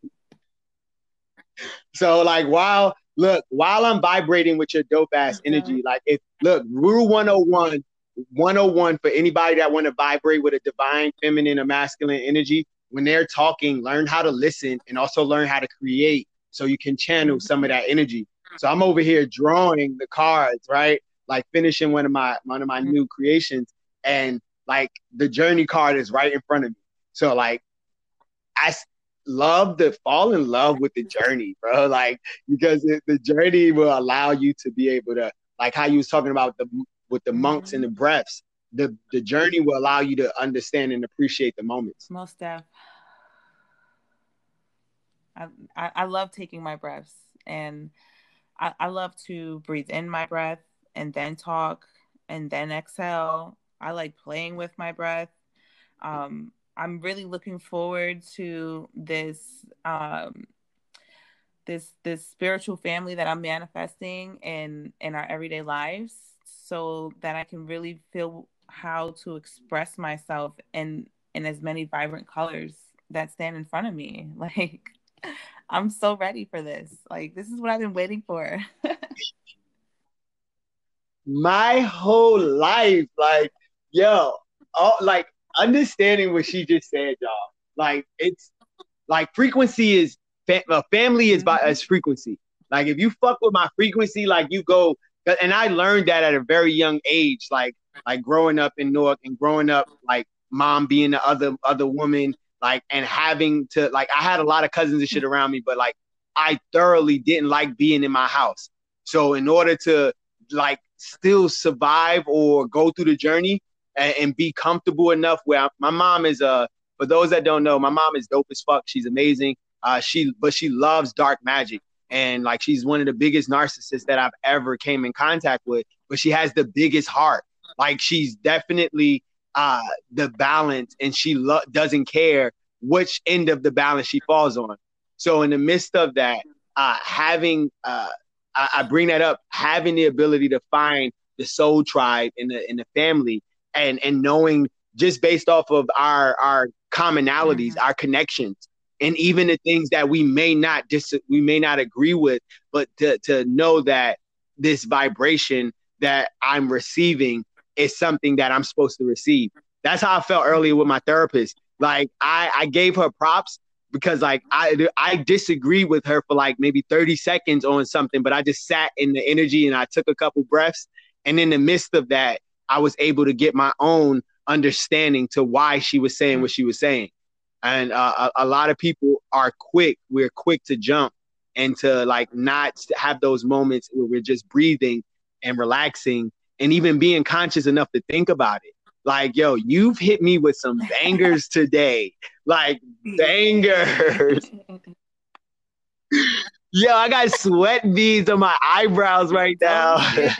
So, like, while I'm vibrating with your dope ass energy, like, Rule 101 for anybody that want to vibrate with a divine feminine or masculine energy, when they're talking, learn how to listen and also learn how to create so you can channel some of that energy. So I'm over here drawing the cards, right? Like finishing one of my new creations, and like the journey card is right in front of me. So like I love to fall in love with the journey, bro. Like because the journey will allow you to be able to, like how you was talking about with the monks and the breaths, the journey will allow you to understand and appreciate the moments. Most def. I love taking my breaths, and I love to breathe in my breath and then talk and then exhale. I like playing with my breath. I'm really looking forward to this this spiritual family that I'm manifesting in our everyday lives, so that I can really feel how to express myself in as many vibrant colors that stand in front of me. Like, I'm so ready for this. Like, this is what I've been waiting for. My whole life, like, yo, like understanding what she just said, y'all. Like, it's like frequency is family is as frequency. Like, if you fuck with my frequency, like you go. And I learned that at a very young age, like growing up in Newark and growing up, like mom being the other woman, like, and having to, like, I had a lot of cousins and shit around me, but like, I thoroughly didn't like being in my house. So in order to like still survive or go through the journey and be comfortable enough where my mom is, for those that don't know, my mom is dope as fuck. She's amazing. But she loves dark magic. And like, she's one of the biggest narcissists that I've ever came in contact with, but she has the biggest heart. Like, she's definitely the balance, and she doesn't care which end of the balance she falls on. So in the midst of that, I bring that up, having the ability to find the soul tribe in the family, and knowing just based off of our commonalities, our connections, and even the things that we may not agree with, but to know that this vibration that I'm receiving is something that I'm supposed to receive. That's how I felt earlier with my therapist. Like, I gave her props because like I disagree with her for like maybe 30 seconds on something, but I just sat in the energy and I took a couple breaths. And in the midst of that, I was able to get my own understanding to why she was saying what she was saying. And a lot of people we're quick to jump and to like not have those moments where we're just breathing and relaxing and even being conscious enough to think about it. Like, yo, you've hit me with some bangers today. Like, bangers. Yo, I got sweat beads on my eyebrows right now.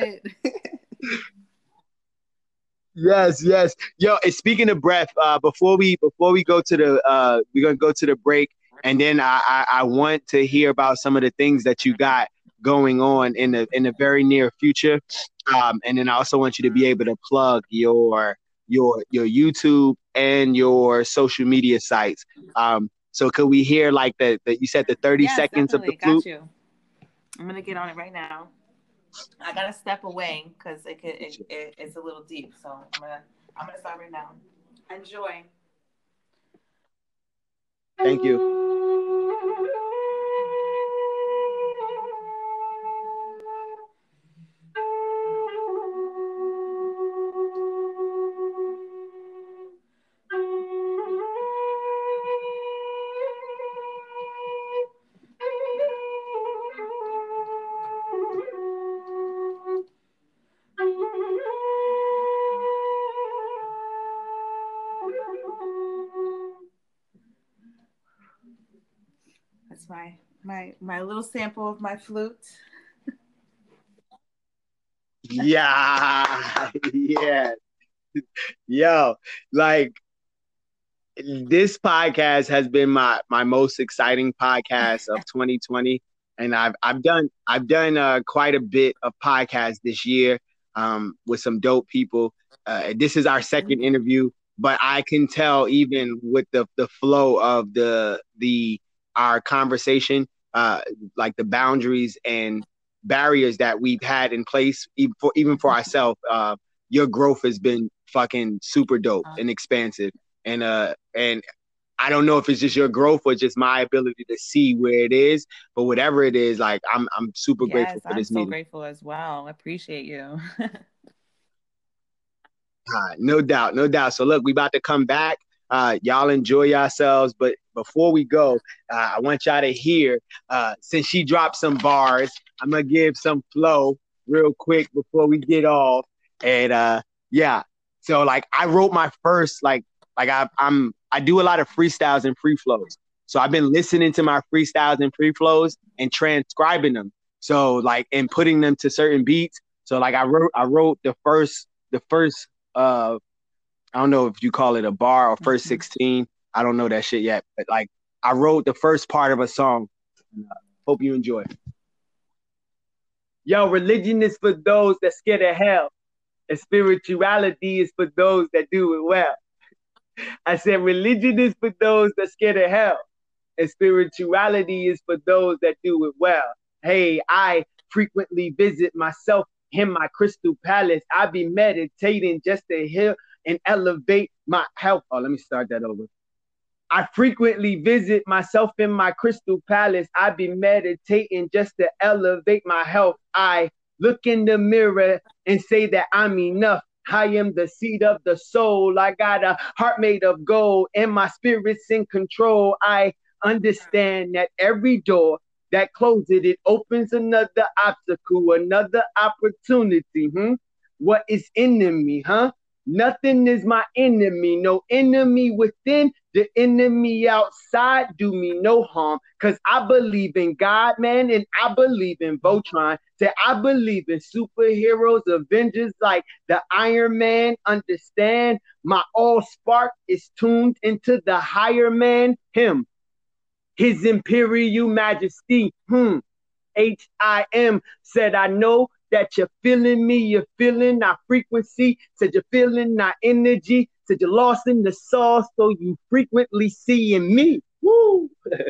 Yes. Yo, and speaking of breath, before we go to the we're gonna go to the break, and then I want to hear about some of the things that you got going on in the very near future. And then I also want you to be able to plug your YouTube and your social media sites. So could we hear like the you said the 30 seconds definitely. Of the flute? Got you. I'm gonna get on it right now. I gotta step away because it's a little deep. So I'm gonna start right now. Enjoy. Thank you. That's my little sample of my flute. Yeah. Yo, like this podcast has been my most exciting podcast of 2020, and I've done quite a bit of podcasts this year with some dope people. This is our second interview, but I can tell even with the flow of our conversation, like the boundaries and barriers that we've had in place, even for ourselves, your growth has been fucking super dope and expansive. And I don't know if it's just your growth or just my ability to see where it is, but whatever it is, like I'm super grateful for this meeting. I'm so grateful as well. I appreciate you. No doubt. So look, we about to come back. Y'all enjoy yourselves, but before we go, I want y'all to hear, since she dropped some bars, I'm gonna give some flow real quick before we get off. And yeah, so like I wrote my first I do a lot of freestyles and free flows. So I've been listening to my freestyles and free flows and transcribing them. So like and putting them to certain beats. So like I wrote the first I don't know if you call it a bar or first 16. I don't know that shit yet. But like I wrote the first part of a song. Hope you enjoy. Yo, religion is for those that scared of hell. And spirituality is for those that do it well. I said religion is for those that scared of hell. And spirituality is for those that do it well. Hey, I frequently visit myself in my crystal palace. I be meditating just to heal and elevate my health. Oh, let me start that over. I frequently visit myself in my crystal palace. I be meditating just to elevate my health. I look in the mirror and say that I'm enough. I am the seed of the soul. I got a heart made of gold and my spirit's in control. I understand that every door that closes it opens another obstacle, another opportunity. What is in me, Nothing is my enemy. No enemy within. The enemy outside do me no harm. Cause I believe in God, man, and I believe in Voltron. Say I believe in superheroes, Avengers like the Iron Man. Understand my all spark is tuned into the higher man, him. His Imperial Majesty, H-I-M, said I know that you're feeling me, you're feeling our frequency, said you're feeling our energy, said you're lost in the sauce, so you frequently see in me. Woo!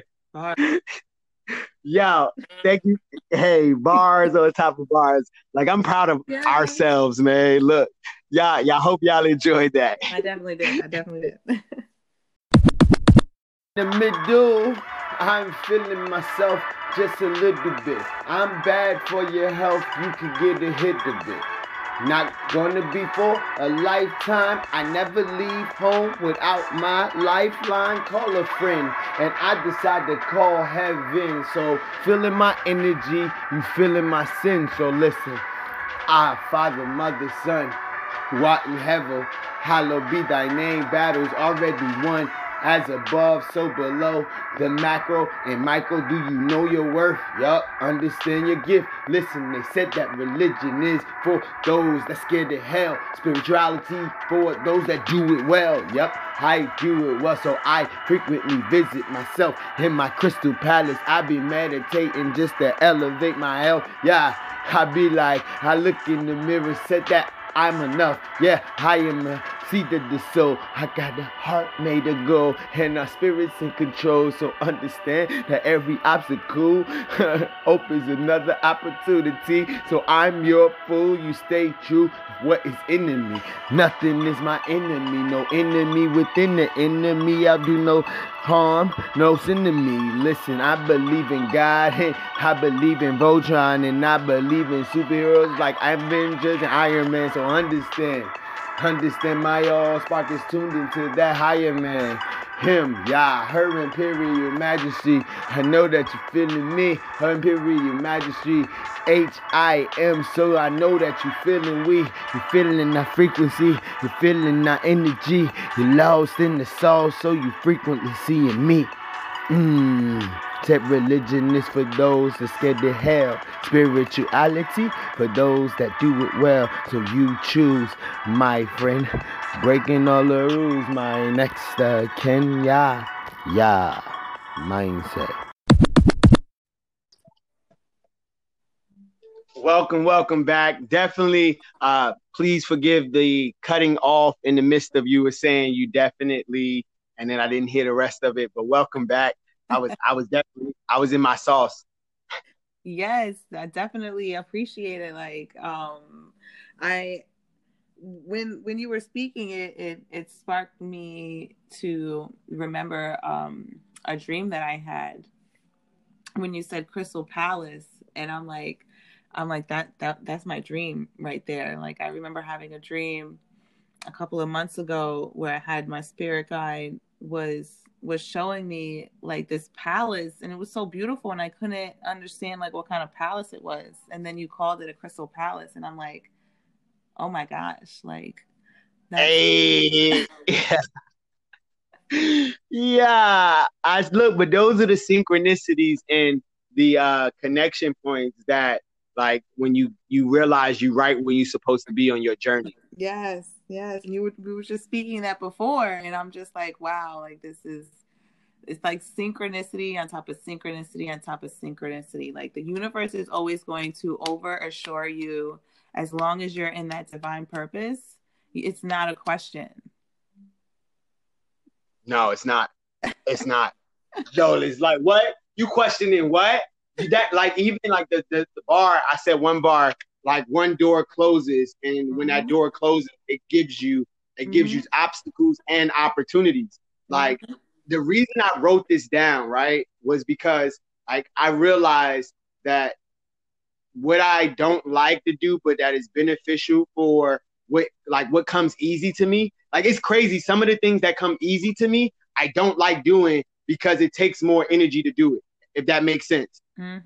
Yo, thank you. Hey, bars on top of bars. Like, I'm proud of ourselves, man. Look, y'all hope y'all enjoyed that. I definitely did. In the middle, I'm feeling myself just a little bit. I'm bad for your health, you can get a hit of it. Not gonna be for a lifetime. I never leave home without my lifeline. Call a friend, and I decide to call heaven. So feeling my energy, you feeling my sin. So listen, our Father, Mother, Son, who art in heaven, hallowed be thy name. Battles already won. As above, so below. The macro and micro, do you know your worth? Yup, understand your gift. Listen, they said that religion is for those that scared of hell. Spirituality for those that do it well. Yup, I do it well, so I frequently visit myself in my crystal palace. I be meditating just to elevate my health. Yeah, I be like, I look in the mirror, said that I'm enough. Yeah, I am a seed of the soul. I got a heart made of gold, and our spirit's in control. So understand that every obstacle opens another opportunity. So I'm your fool. You stay true. What is in me? Nothing is my enemy. No enemy within the enemy. I'll do no harm, no sin to me. Listen, I believe in God, and I believe in Voltron, and I believe in superheroes like Avengers and Iron Man. So understand my all spark is tuned into that higher man. Him, Yah, her imperial majesty. I know that you're feeling me, her imperial majesty. H-I-M, so I know that you're feeling we. You're feeling that frequency, you're feeling that energy. You're lost in the soul, so you frequently seeing me. Said religion is for those that scared to hell. Spirituality for those that do it well. So you choose, my friend. Breaking all the rules, my next Kenya. Yeah, mindset. Welcome back. Definitely, please forgive the cutting off in the midst of you were saying you definitely, and then I didn't hear the rest of it, but welcome back. I was in my sauce. Yes, I definitely appreciate it. Like, when you were speaking, it sparked me to remember a dream that I had when you said Crystal Palace, and I'm like that's my dream right there. Like, I remember having a dream a couple of months ago where I had my spirit guide was showing me like this palace, and it was so beautiful, and I couldn't understand like what kind of palace it was. And then you called it a crystal palace, and I'm like, oh my gosh, like that's... Hey. Yeah, I look, but those are the synchronicities and the connection points that, like, when you realize you right where you're supposed to be on your journey. Yes. We were just speaking that before, and I'm just like, wow, like it's like synchronicity on top of synchronicity on top of synchronicity. Like, the universe is always going to over assure you as long as you're in that divine purpose. It's not a question. No, it's not. It's not. Yo, it's like, what? You questioning what? That, like, even like the bar, I said one bar, like one door closes, and when that door closes, it gives you obstacles and opportunities. Like, the reason I wrote this down, right, was because like I realized that what I don't like to do, but that is beneficial for what comes easy to me. Like, it's crazy. Some of the things that come easy to me, I don't like doing because it takes more energy to do it, if that makes sense.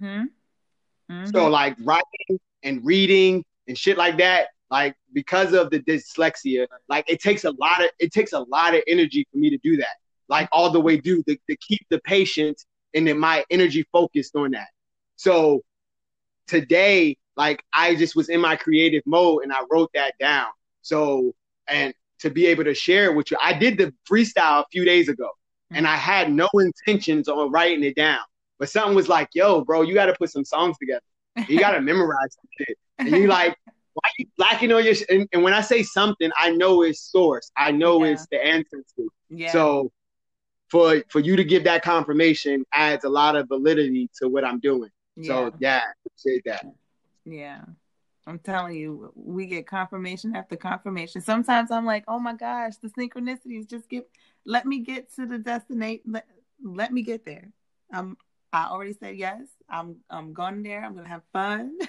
So like writing and reading and shit like that, like, because of the dyslexia, like it takes a lot of energy for me to do that. Like, all the way through to keep the patience and then my energy focused on that. So today, like, I just was in my creative mode and I wrote that down. So, and to be able to share it with you, I did the freestyle a few days ago and I had no intentions on writing it down. But something was like, yo, bro, you got to put some songs together. You got to memorize some shit. And you like, why you lacking on your shit? And when I say something, I know it's source. I know it's the ancestry. Yeah. So for you to give that confirmation adds a lot of validity to what I'm doing. Yeah. So yeah, appreciate that. Yeah. I'm telling you, we get confirmation after confirmation. Sometimes I'm like, oh my gosh, the synchronicities just let me get to the destination. let me get there. I already said yes. I'm going there. I'm gonna have fun.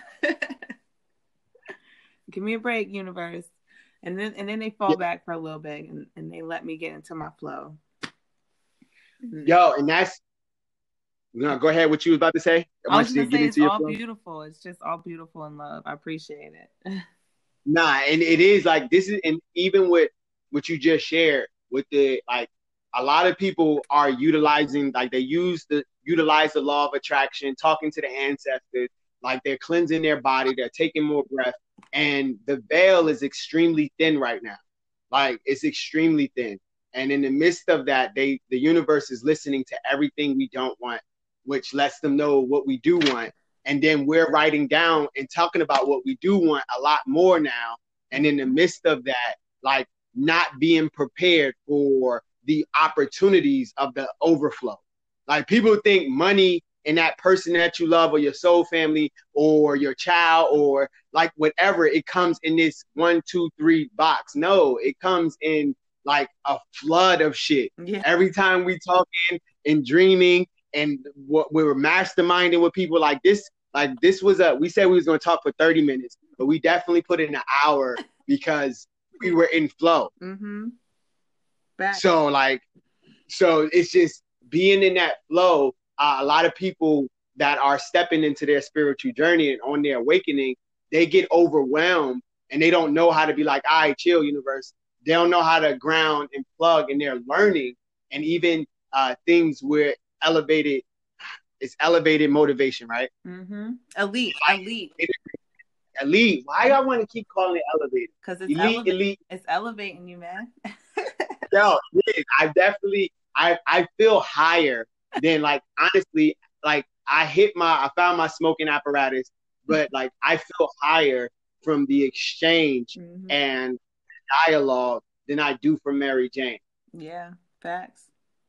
Give me a break, universe. And then they fall back for a little bit and they let me get into my flow. Yo, and that's no, go ahead. What you was about to say? I was going to say it's all beautiful. It's just all beautiful in love. I appreciate it. Nah, and it is like this is, and even with what you just shared with the like, a lot of people are utilizing like they utilize the law of attraction, talking to the ancestors, like they're cleansing their body, they're taking more breath, and the veil is extremely thin right now. Like it's extremely thin. And in the midst of that, the universe is listening to everything we don't want, which lets them know what we do want. And then we're writing down and talking about what we do want a lot more now. And in the midst of that, like not being prepared for the opportunities of the overflow. Like people think money and that person that you love or your soul family or your child or like whatever, it comes in this 1, 2, 3 box. No, it comes in like a flood of shit. Yeah. Every time we talking and dreaming and what we were masterminding with people like this was we said we was going to talk for 30 minutes, but we definitely put in an hour because we were in flow. Mm-hmm. So it's just being in that flow. A lot of people that are stepping into their spiritual journey and on their awakening, they get overwhelmed and they don't know how to be like, all right, chill, universe. They don't know how to ground and plug, and they're learning. And even things where it's elevated motivation, right? Mm-hmm. Elite. Why do I want to keep calling it elevated? Because it's elite. It's elevating you, man. No, I feel higher than like, honestly, like I found my smoking apparatus, but like I feel higher from the exchange and dialogue than I do from Mary Jane. Yeah, facts.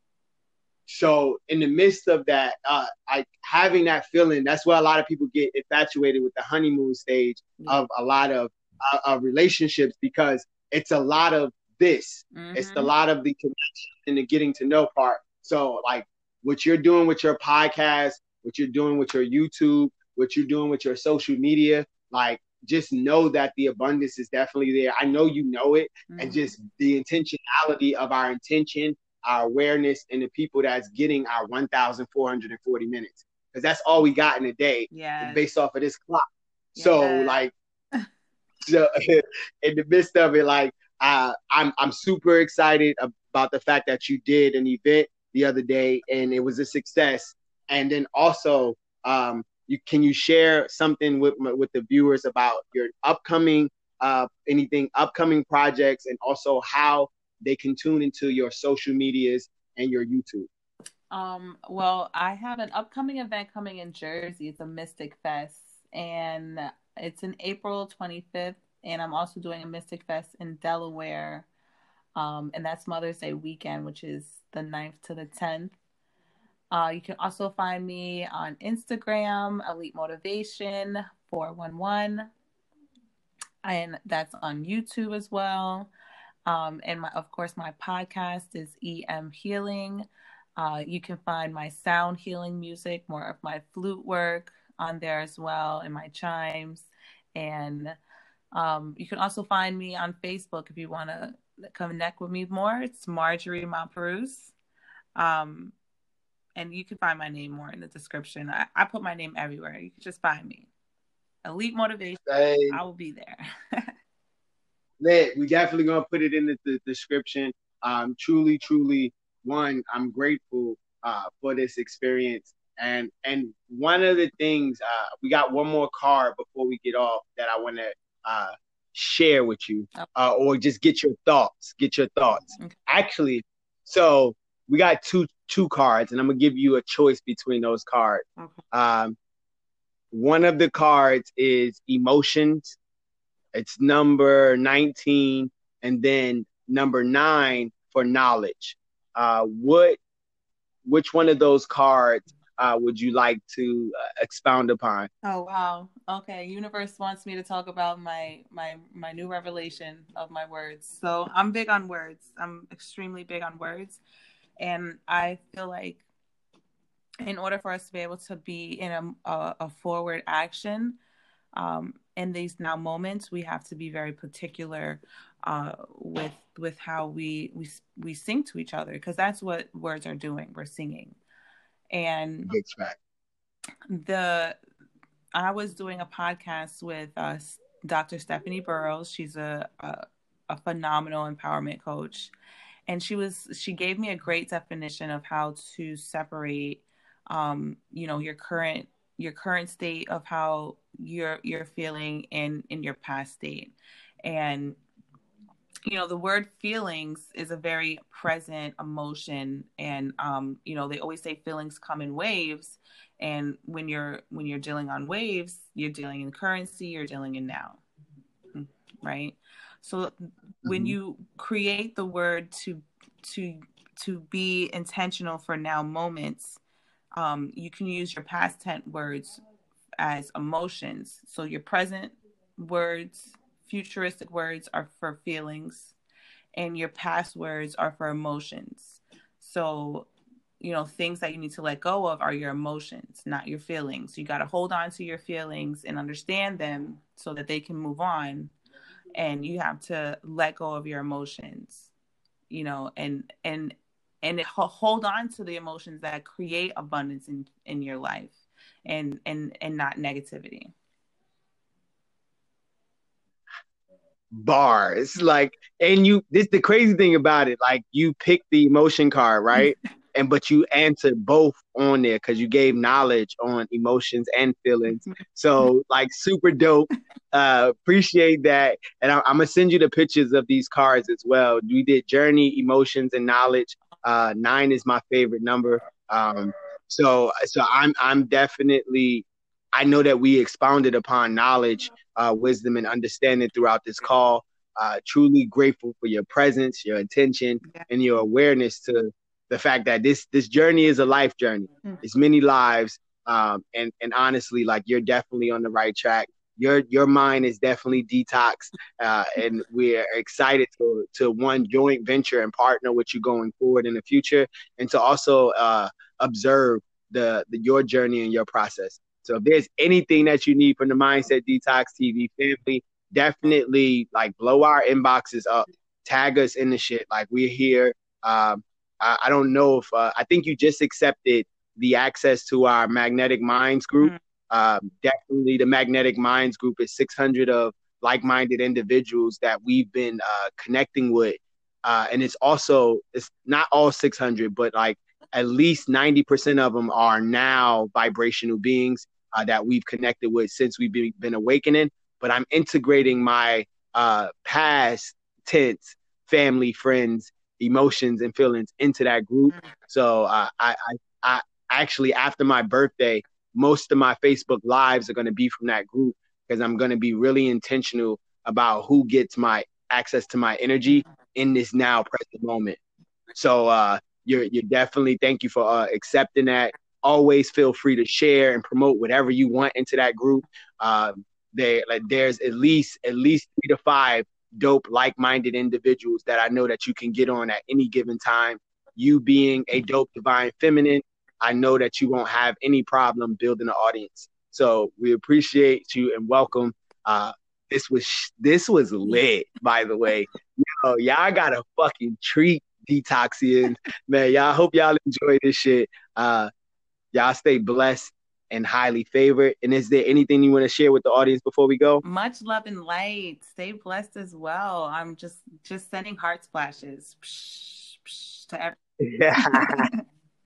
So in the midst of that, having that feeling, that's why a lot of people get infatuated with the honeymoon stage of a lot of relationships, because it's a lot of this. It's a lot of the connection and the getting to know part. So like what you're doing with your podcast, what you're doing with your YouTube, what you're doing with your social media, like just know that the abundance is definitely there. I know you know it, and just the intentionality of our intention, our awareness, and the people that's getting our 1,440 minutes, because that's all we got in a day, based off of this clock. So like, so in the midst of it, like I'm super excited about the fact that you did an event the other day and it was a success. And then also, can you share something with the viewers about your upcoming upcoming projects, and also how they can tune into your social medias and your YouTube? Well, I have an upcoming event coming in Jersey. It's a Mystic Fest, and it's in April 25th. And I'm also doing a Mystic Fest in Delaware, and that's Mother's Day weekend, which is the 9th to the 10th. You can also find me on Instagram, Elite Motivation 411, and that's on YouTube as well. And of course, my podcast is EM Healing. You can find my sound healing music, more of my flute work on there as well, and my chimes. And you can also find me on Facebook if you want to connect with me more. It's Marjorie Montperuse. And you can find my name more in the description. I put my name everywhere. You can just find me. Elite Motivation. I will be there. Lit. We definitely going to put it in the description. Truly, one, I'm grateful for this experience. And one of the things, we got one more card before we get off that I want to share with you, or just get your thoughts. Okay. Actually, so we got two cards, and I'm gonna give you a choice between those cards. Okay. One of the cards is emotions. It's number 19, and then number 9 for knowledge. Which one of those cards would you like to expound upon? Oh, wow. Okay. Universe wants me to talk about my new revelation of my words. So I'm big on words. I'm extremely big on words. And I feel like in order for us to be able to be in a forward action in these now moments, we have to be very particular with how we sing to each other, because that's what words are doing. We're singing. And big fact. I was doing a podcast with Dr. Stephanie Burrows. She's a phenomenal empowerment coach, and she gave me a great definition of how to separate your current state of how you're feeling in your past state. And the word feelings is a very present emotion, and they always say feelings come in waves, and when you're dealing on waves, you're dealing in currency, you're dealing in now, right? So when you create the word to be intentional for now moments, you can use your past tense words as emotions. So your present words, futuristic words, are for feelings, and your past words are for emotions. So, things that you need to let go of are your emotions, not your feelings. You got to hold on to your feelings and understand them so that they can move on. And you have to let go of your emotions, and hold on to the emotions that create abundance in your life, and not negativity. Bars, and this the crazy thing about it, you picked the emotion card, right? But you answered both on there because you gave knowledge on emotions and feelings. So super dope. Appreciate that. And I'm gonna send you the pictures of these cards as well. We did journey, emotions, and knowledge. 9 is my favorite number. So I'm definitely, I know that we expounded upon knowledge, wisdom, and understanding throughout this call. Truly grateful for your presence, your attention, and your awareness to the fact that this journey is a life journey. It's many lives. And honestly, you're definitely on the right track. Your mind is definitely detoxed. And we're excited to one, joint venture and partner with you going forward in the future, and to also observe your journey and your process. So if there's anything that you need from the Mindset Detox TV family, definitely blow our inboxes up, tag us in the shit. We're here. I don't know if I think you just accepted the access to our Magnetic Minds group. Definitely the Magnetic Minds group is 600 of like-minded individuals that we've been connecting with. And it's not all 600, but at least 90% of them are now vibrational beings that we've connected with since we've been awakening. But I'm integrating my past tense family, friends, emotions, and feelings into that group. So I actually, after my birthday, most of my Facebook lives are going to be from that group, because I'm going to be really intentional about who gets my access to my energy in this now present moment. So you're definitely, thank you for accepting that. Always feel free to share and promote whatever you want into that group. There's at least 3 to 5 dope, like-minded individuals that I know that you can get on at any given time. You being a dope divine feminine, I know that you won't have any problem building an audience. So we appreciate you and welcome. This was lit, by the way. Y'all got a fucking treat, Detoxians. Man, y'all, hope y'all enjoy this shit. Y'all stay blessed and highly favored. And is there anything you want to share with the audience before we go? Much love and light. Stay blessed as well. I'm just sending heart splashes to everyone.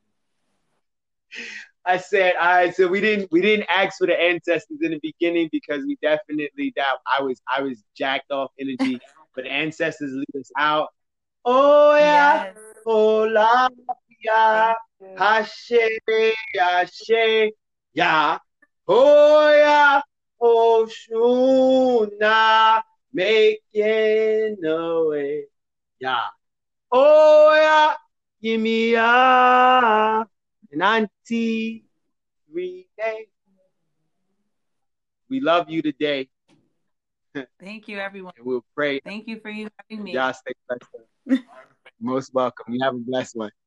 I said, all right, so we didn't ask for the ancestors in the beginning, because we definitely I was jacked off energy, but the ancestors lead us out. Oh yeah, yes. Oh la ya, hashe yashe ya, oh yeah, oh shuna, making a way, yeah, oh yeah, give me ya. And Auntie Renee, we love you today. Thank you, everyone. And we'll pray. Thank you for you having me. Y'all stay blessed. Most welcome. You have a blessed one.